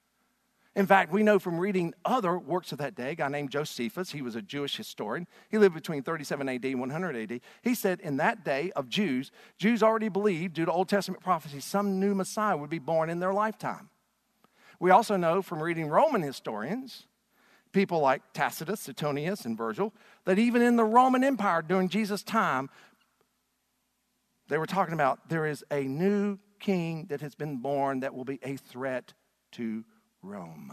In fact, we know from reading other works of that day, a guy named Josephus, he was a Jewish historian. He lived between thirty-seven A D and one hundred A D. He said in that day of Jews, Jews already believed, due to Old Testament prophecy, some new Messiah would be born in their lifetime. We also know from reading Roman historians, people like Tacitus, Suetonius, and Virgil, that even in the Roman Empire during Jesus' time, they were talking about there is a new king that has been born that will be a threat to Rome.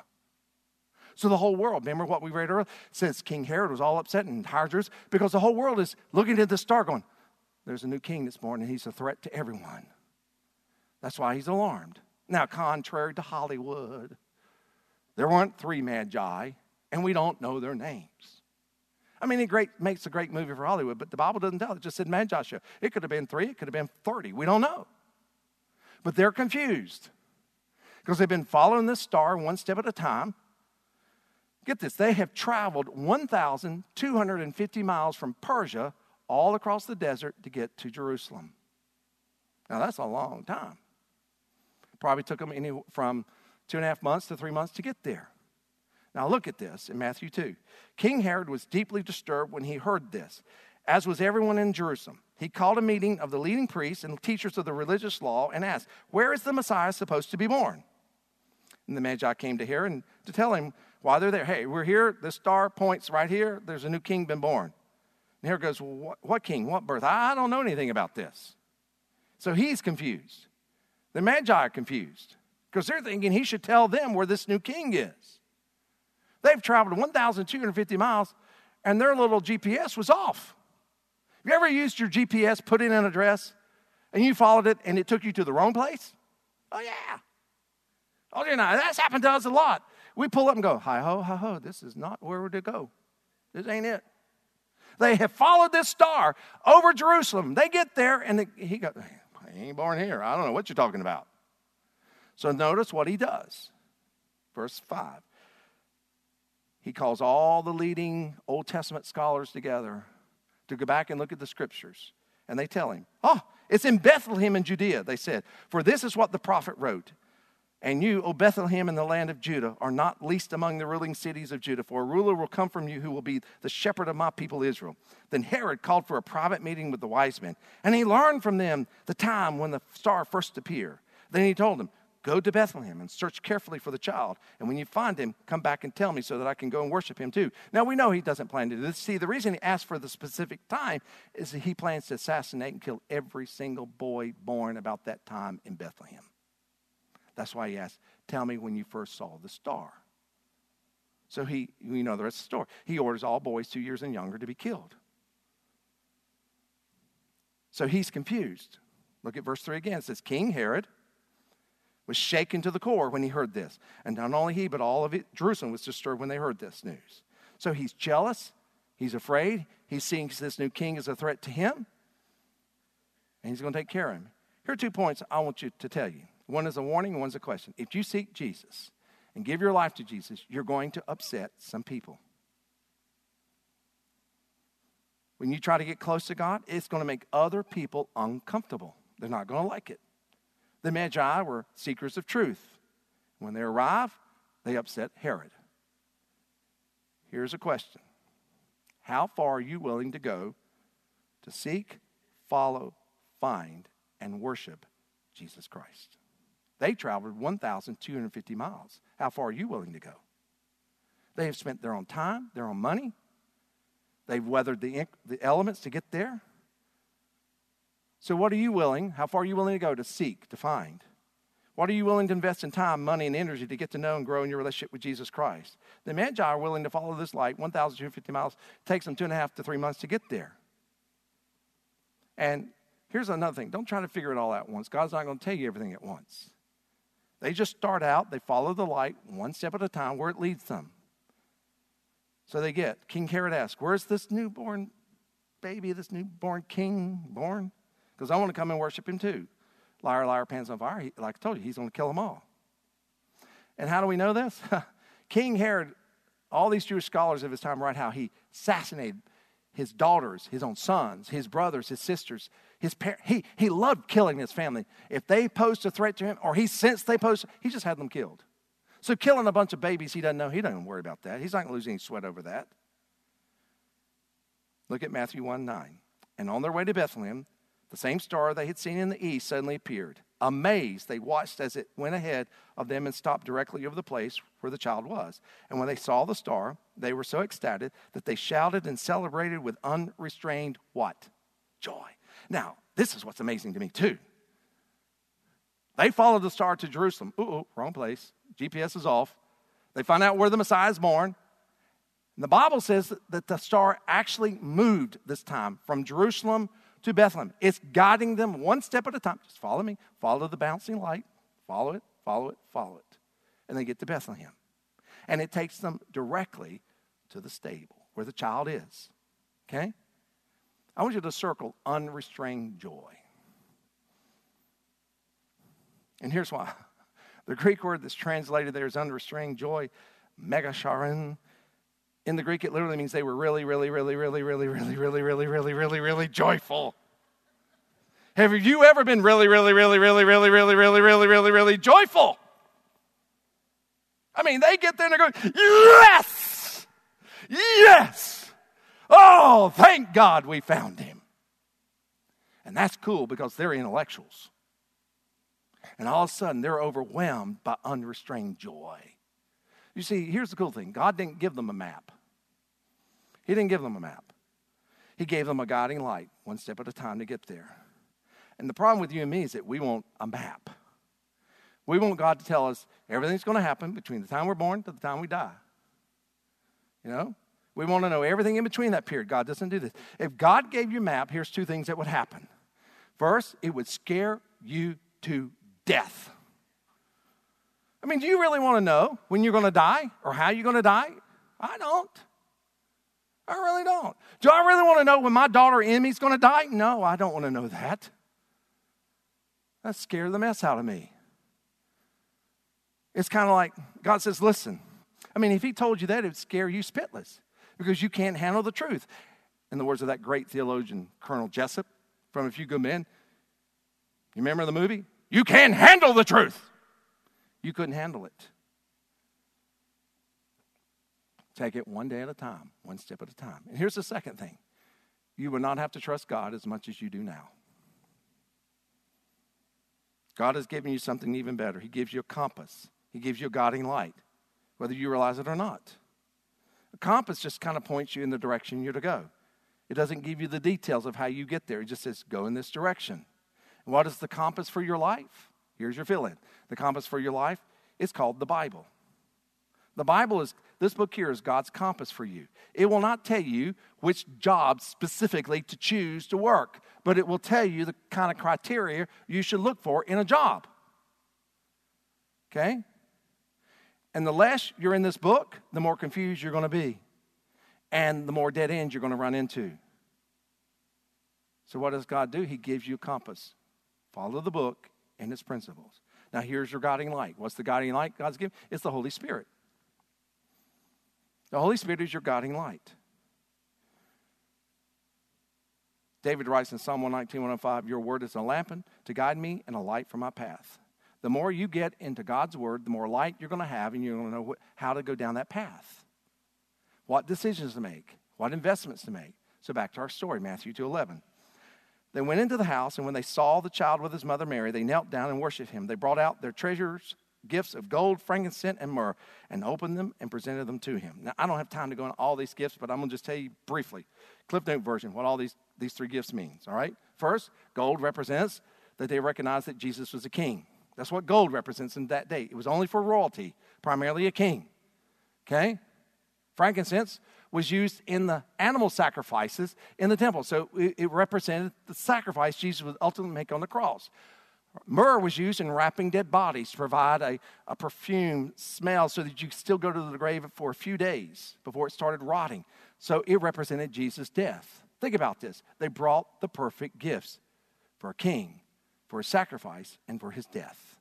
So the whole world, remember what we read earlier, says King Herod was all upset and tired because the whole world is looking at the star going, there's a new king that's born and he's a threat to everyone. That's why he's alarmed. Now, contrary to Hollywood, there weren't three magi, and we don't know their names. I mean, it great, makes a great movie for Hollywood, but the Bible doesn't tell. It just said magi show. It could have been three. It could have been thirty. We don't know. But they're confused because they've been following this star one step at a time. Get this. They have traveled one thousand two hundred fifty miles from Persia all across the desert to get to Jerusalem. Now, that's a long time. Probably took them any, from two and a half months to three months to get there. Now look at this in Matthew two. King Herod was deeply disturbed when he heard this, as was everyone in Jerusalem. He called a meeting of the leading priests and teachers of the religious law and asked, where is the Messiah supposed to be born? And the Magi came to Herod and to tell him why they're there. Hey, we're here. The star points right here. There's a new king been born. And Herod goes, well, what, what king? What birth? I don't know anything about this. So he's confused. The Magi are confused because they're thinking he should tell them where this new king is. They've traveled one thousand two hundred fifty miles, and their little G P S was off. Have you ever used your G P S, put in an address, and you followed it, and it took you to the wrong place? Oh, yeah. Oh, you know, that's happened to us a lot. We pull up and go, hi-ho, hi-ho, this is not where we're to go. This ain't it. They have followed this star over Jerusalem. They get there, and the, he goes, he ain't born here. I don't know what you're talking about. So notice what he does. Verse five. He calls all the leading Old Testament scholars together to go back and look at the scriptures. And they tell him, oh, it's in Bethlehem in Judea, they said. For this is what the prophet wrote. And you, O Bethlehem in the land of Judah, are not least among the ruling cities of Judah, for a ruler will come from you who will be the shepherd of my people Israel. Then Herod called for a private meeting with the wise men, and he learned from them the time when the star first appeared. Then he told them, go to Bethlehem and search carefully for the child, and when you find him, come back and tell me so that I can go and worship him too. Now, we know he doesn't plan to do this. See, the reason he asked for the specific time is that he plans to assassinate and kill every single boy born about that time in Bethlehem. That's why he asked, tell me when you first saw the star. So he, you know the rest of the story. He orders all boys two years and younger to be killed. So he's confused. Look at verse three again. It says, King Herod was shaken to the core when he heard this. And not only he, but all of it, Jerusalem was disturbed when they heard this news. So he's jealous. He's afraid. He sees this new king as a threat to him. And he's going to take care of him. Here are two points I want you to tell you. One is a warning and one's a question. If you seek Jesus and give your life to Jesus, you're going to upset some people. When you try to get close to God, it's going to make other people uncomfortable. They're not going to like it. The Magi were seekers of truth. When they arrive, they upset Herod. Here's a question. How far are you willing to go to seek, follow, find, and worship Jesus Christ? They traveled one thousand two hundred fifty miles. How far are you willing to go? They have spent their own time, their own money. They've weathered the, the elements to get there. So what are you willing, how far are you willing to go to seek, to find? What are you willing to invest in time, money, and energy to get to know and grow in your relationship with Jesus Christ? The Magi are willing to follow this light, one thousand two hundred fifty miles. It takes them two and a half to three months to get there. And here's another thing. Don't try to figure it all out at once. God's not going to tell you everything at once. They just start out. They follow the light one step at a time where it leads them. So they get, King Herod asks, where's this newborn baby, this newborn king born? Because I want to come and worship him too. Liar, liar, pants on fire. He, like I told you, he's going to kill them all. And how do we know this? King Herod, all these Jewish scholars of his time write how he assassinated his daughters, his own sons, his brothers, his sisters, his parents. He, he loved killing his family. If they posed a threat to him, or he sensed they posed, he just had them killed. So killing a bunch of babies he doesn't know, he doesn't worry about that. He's not going to lose any sweat over that. Look at Matthew one nine. And on their way to Bethlehem, the same star they had seen in the east suddenly appeared. Amazed, they watched as it went ahead of them and stopped directly over the place where the child was. And when they saw the star, they were so ecstatic that they shouted and celebrated with unrestrained what? Joy. Now, this is what's amazing to me too. They followed the star to Jerusalem. Ooh, wrong place. G P S is off. They find out where the Messiah is born. And the Bible says that the star actually moved this time from Jerusalem to Bethlehem. It's guiding them one step at a time. Just follow me. Follow the bouncing light. Follow it, follow it, follow it. And they get to Bethlehem. And it takes them directly to the stable where the child is. Okay? I want you to circle unrestrained joy. And here's why. The Greek word that's translated there is unrestrained joy, megacharin. In the Greek, it literally means they were really, really, really, really, really, really, really, really, really, really, really joyful. Have you ever been really, really, really, really, really, really, really, really, really, really joyful? I mean, they get there and they're going, yes! Yes! Oh, thank God we found him. And that's cool because they're intellectuals. And all of a sudden, they're overwhelmed by unrestrained joy. You see, here's the cool thing. God didn't give them a map. He didn't give them a map. He gave them a guiding light, one step at a time to get there. And the problem with you and me is that we want a map. We want God to tell us everything's going to happen between the time we're born to the time we die. You know? We want to know everything in between that period. God doesn't do this. If God gave you a map, here's two things that would happen. First, it would scare you to death. I mean, do you really want to know when you're going to die or how you're going to die? I don't. I really don't. Do I really want to know when my daughter Emmy's going to die? No, I don't want to know that. That scared the mess out of me. It's kind of like God says, listen. I mean, if he told you that, it would scare you spitless because you can't handle the truth. In the words of that great theologian, Colonel Jessup, from A Few Good Men. You remember the movie? You can't handle the truth. You couldn't handle it. Take it one day at a time, one step at a time. And here's the second thing. You will not have to trust God as much as you do now. God has given you something even better. He gives you a compass. He gives you a guiding light, whether you realize it or not. A compass just kind of points you in the direction you're to go. It doesn't give you the details of how you get there. It just says, go in this direction. And what is the compass for your life? Here's your fill-in. The compass for your life is called the Bible. The Bible is, this book here is God's compass for you. It will not tell you which job specifically to choose to work, but it will tell you the kind of criteria you should look for in a job. Okay? And the less you're in this book, the more confused you're going to be. And the more dead ends you're going to run into. So what does God do? He gives you a compass. Follow the book and its principles. Now here's your guiding light. What's the guiding light God's given? It's the Holy Spirit. The Holy Spirit is your guiding light. David writes in Psalm one nineteen, one oh five, your word is a lamp to guide me and a light for my path. The more you get into God's word, the more light you're going to have, and you're going to know what, how to go down that path. What decisions to make, what investments to make. So back to our story, Matthew two eleven. They went into the house, and when they saw the child with his mother Mary, they knelt down and worshiped him. They brought out their treasures, gifts of gold, frankincense, and myrrh, and opened them and presented them to him. Now, I don't have time to go into all these gifts, but I'm going to just tell you briefly, Cliff Note version, what all these, these three gifts means, all right? First, gold represents that they recognized that Jesus was a king. That's what gold represents in that day. It was only for royalty, primarily a king, okay? Frankincense was used in the animal sacrifices in the temple. So it, it represented the sacrifice Jesus would ultimately make on the cross. Myrrh was used in wrapping dead bodies to provide a, a perfume smell so that you could still go to the grave for a few days before it started rotting. So it represented Jesus' death. Think about this. They brought the perfect gifts for a king, for his sacrifice, and for his death.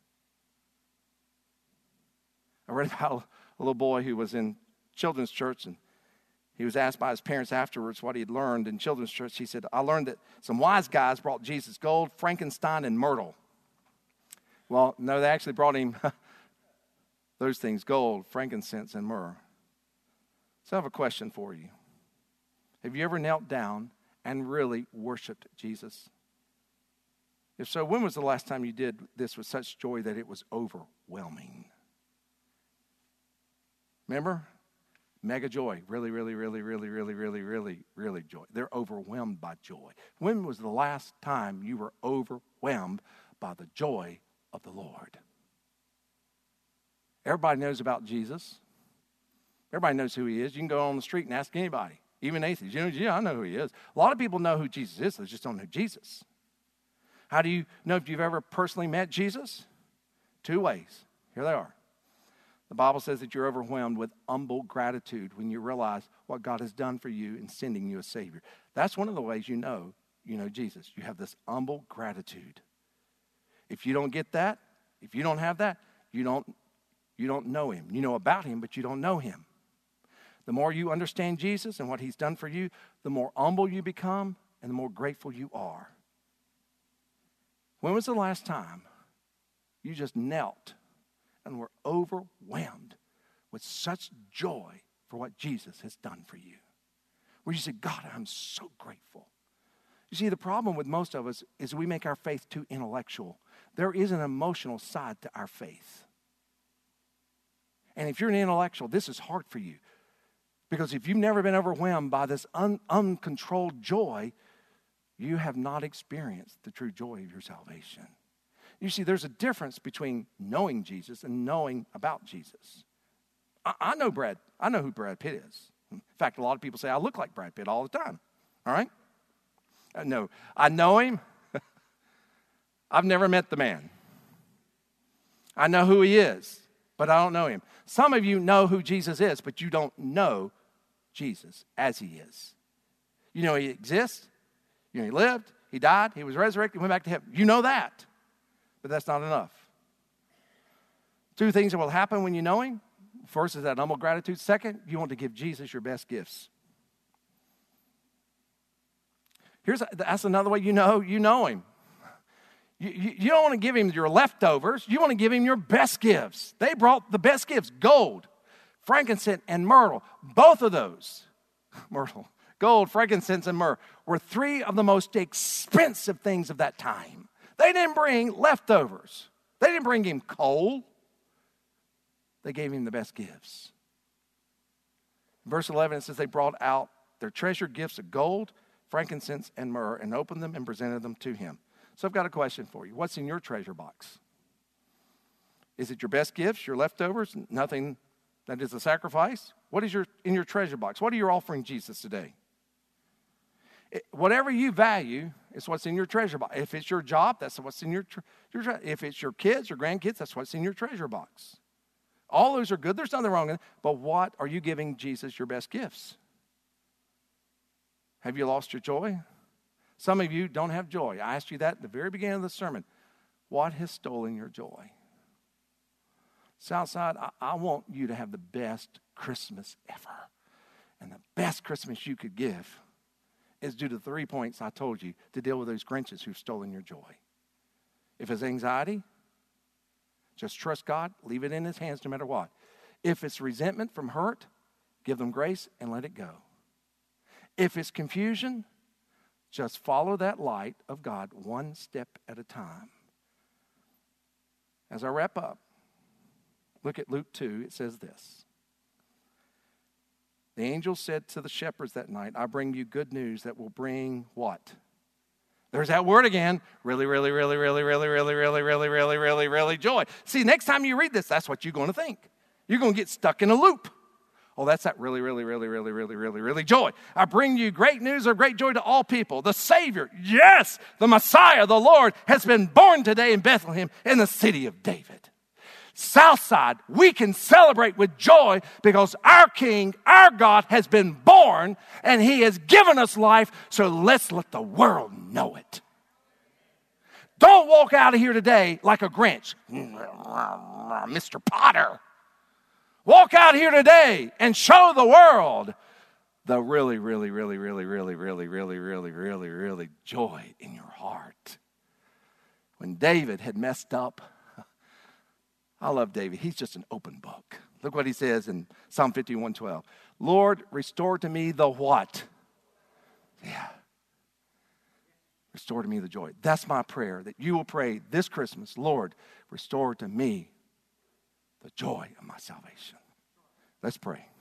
I read about a little boy who was in children's church, and He was asked by his parents afterwards what he had learned in children's church. He said, I learned that some wise guys brought Jesus gold, frankincense, and myrtle. Well, no, they actually brought him those things, gold, frankincense, and myrrh. So I have a question for you. Have you ever knelt down and really worshiped Jesus? If so, when was the last time you did this with such joy that it was overwhelming? Remember? Mega joy. Really, really, really, really, really, really, really, really joy. They're overwhelmed by joy. When was the last time you were overwhelmed by the joy of the Lord? Everybody knows about Jesus. Everybody knows who he is. You can go on the street and ask anybody, even atheists. You know, yeah, I know who he is. A lot of people know who Jesus is. They just don't know Jesus. How do you know if you've ever personally met Jesus? Two ways. Here they are. The Bible says that you're overwhelmed with humble gratitude when you realize what God has done for you in sending you a Savior. That's one of the ways you know you know Jesus. You have this humble gratitude. If you don't get that, if you don't have that, you don't, you don't know him. You know about him, but you don't know him. The more you understand Jesus and what he's done for you, the more humble you become and the more grateful you are. When was the last time you just knelt and were overwhelmed with such joy for what Jesus has done for you? Where you say, God, I'm so grateful. You see, the problem with most of us is we make our faith too intellectual. There is an emotional side to our faith. And if you're an intellectual, this is hard for you. Because if you've never been overwhelmed by this un- uncontrolled joy, you have not experienced the true joy of your salvation. You see, there's a difference between knowing Jesus and knowing about Jesus. I, I know Brad. I know who Brad Pitt is. In fact, a lot of people say I look like Brad Pitt all the time. All right? Uh, no, I know him. I've never met the man. I know who he is, but I don't know him. Some of you know who Jesus is, but you don't know Jesus as he is. You know he exists. You know he lived. He died. He was resurrected. He went back to heaven. You know that. But that's not enough. Two things that will happen when you know him. First is that humble gratitude. Second, you want to give Jesus your best gifts. Here's that's another way you know you know him. You, you, you don't want to give him your leftovers. You want to give him your best gifts. They brought the best gifts, gold, frankincense, and myrtle. Both of those, myrtle, gold, frankincense, and myrrh, were three of the most expensive things of that time. They didn't bring leftovers. They didn't bring him coal. They gave him the best gifts. In verse eleven, it says they brought out their treasured gifts of gold, frankincense, and myrrh, and opened them and presented them to him. So I've got a question for you. What's in your treasure box? Is it your best gifts, your leftovers, nothing that is a sacrifice? What is your in your treasure box? What are you offering Jesus today? It, whatever you value is what's in your treasure box. If it's your job, that's what's in your, tre- your tre- if it's your kids or grandkids, that's what's in your treasure box. All those are good. There's nothing wrong with it. But what are you giving Jesus your best gifts? Have you lost your joy? Some of you don't have joy. I asked you that at the very beginning of the sermon. What has stolen your joy? Southside, I, I want you to have the best Christmas ever. And the best Christmas you could give is due to the three points I told you to deal with those Grinches who've stolen your joy. If it's anxiety, just trust God. Leave it in his hands no matter what. If it's resentment from hurt, give them grace and let it go. If it's confusion, just follow that light of God one step at a time. As I wrap up, look at Luke two. It says this. The angel said to the shepherds that night, I bring you good news that will bring what? There's that word again. Really, really, really, really, really, really, really, really, really, really, really joy. See, next time you read this, that's what you're going to think. You're going to get stuck in a loop. Oh, that's that really, really, really, really, really, really, really joy. I bring you great news of great joy to all people. The Savior, yes, the Messiah, the Lord, has been born today in Bethlehem in the city of David. Southside, we can celebrate with joy because our King, our God, has been born and he has given us life, so let's let the world know it. Don't walk out of here today like a Grinch. Mister Potter. Walk out here today and show the world the really, really, really, really, really, really, really, really, really, really joy in your heart. When David had messed up, I love David. He's just an open book. Look what he says in Psalm fifty-one twelve. Lord, restore to me the what? Yeah. Restore to me the joy. That's my prayer, that you will pray this Christmas, Lord, restore to me the joy of my salvation. Let's pray.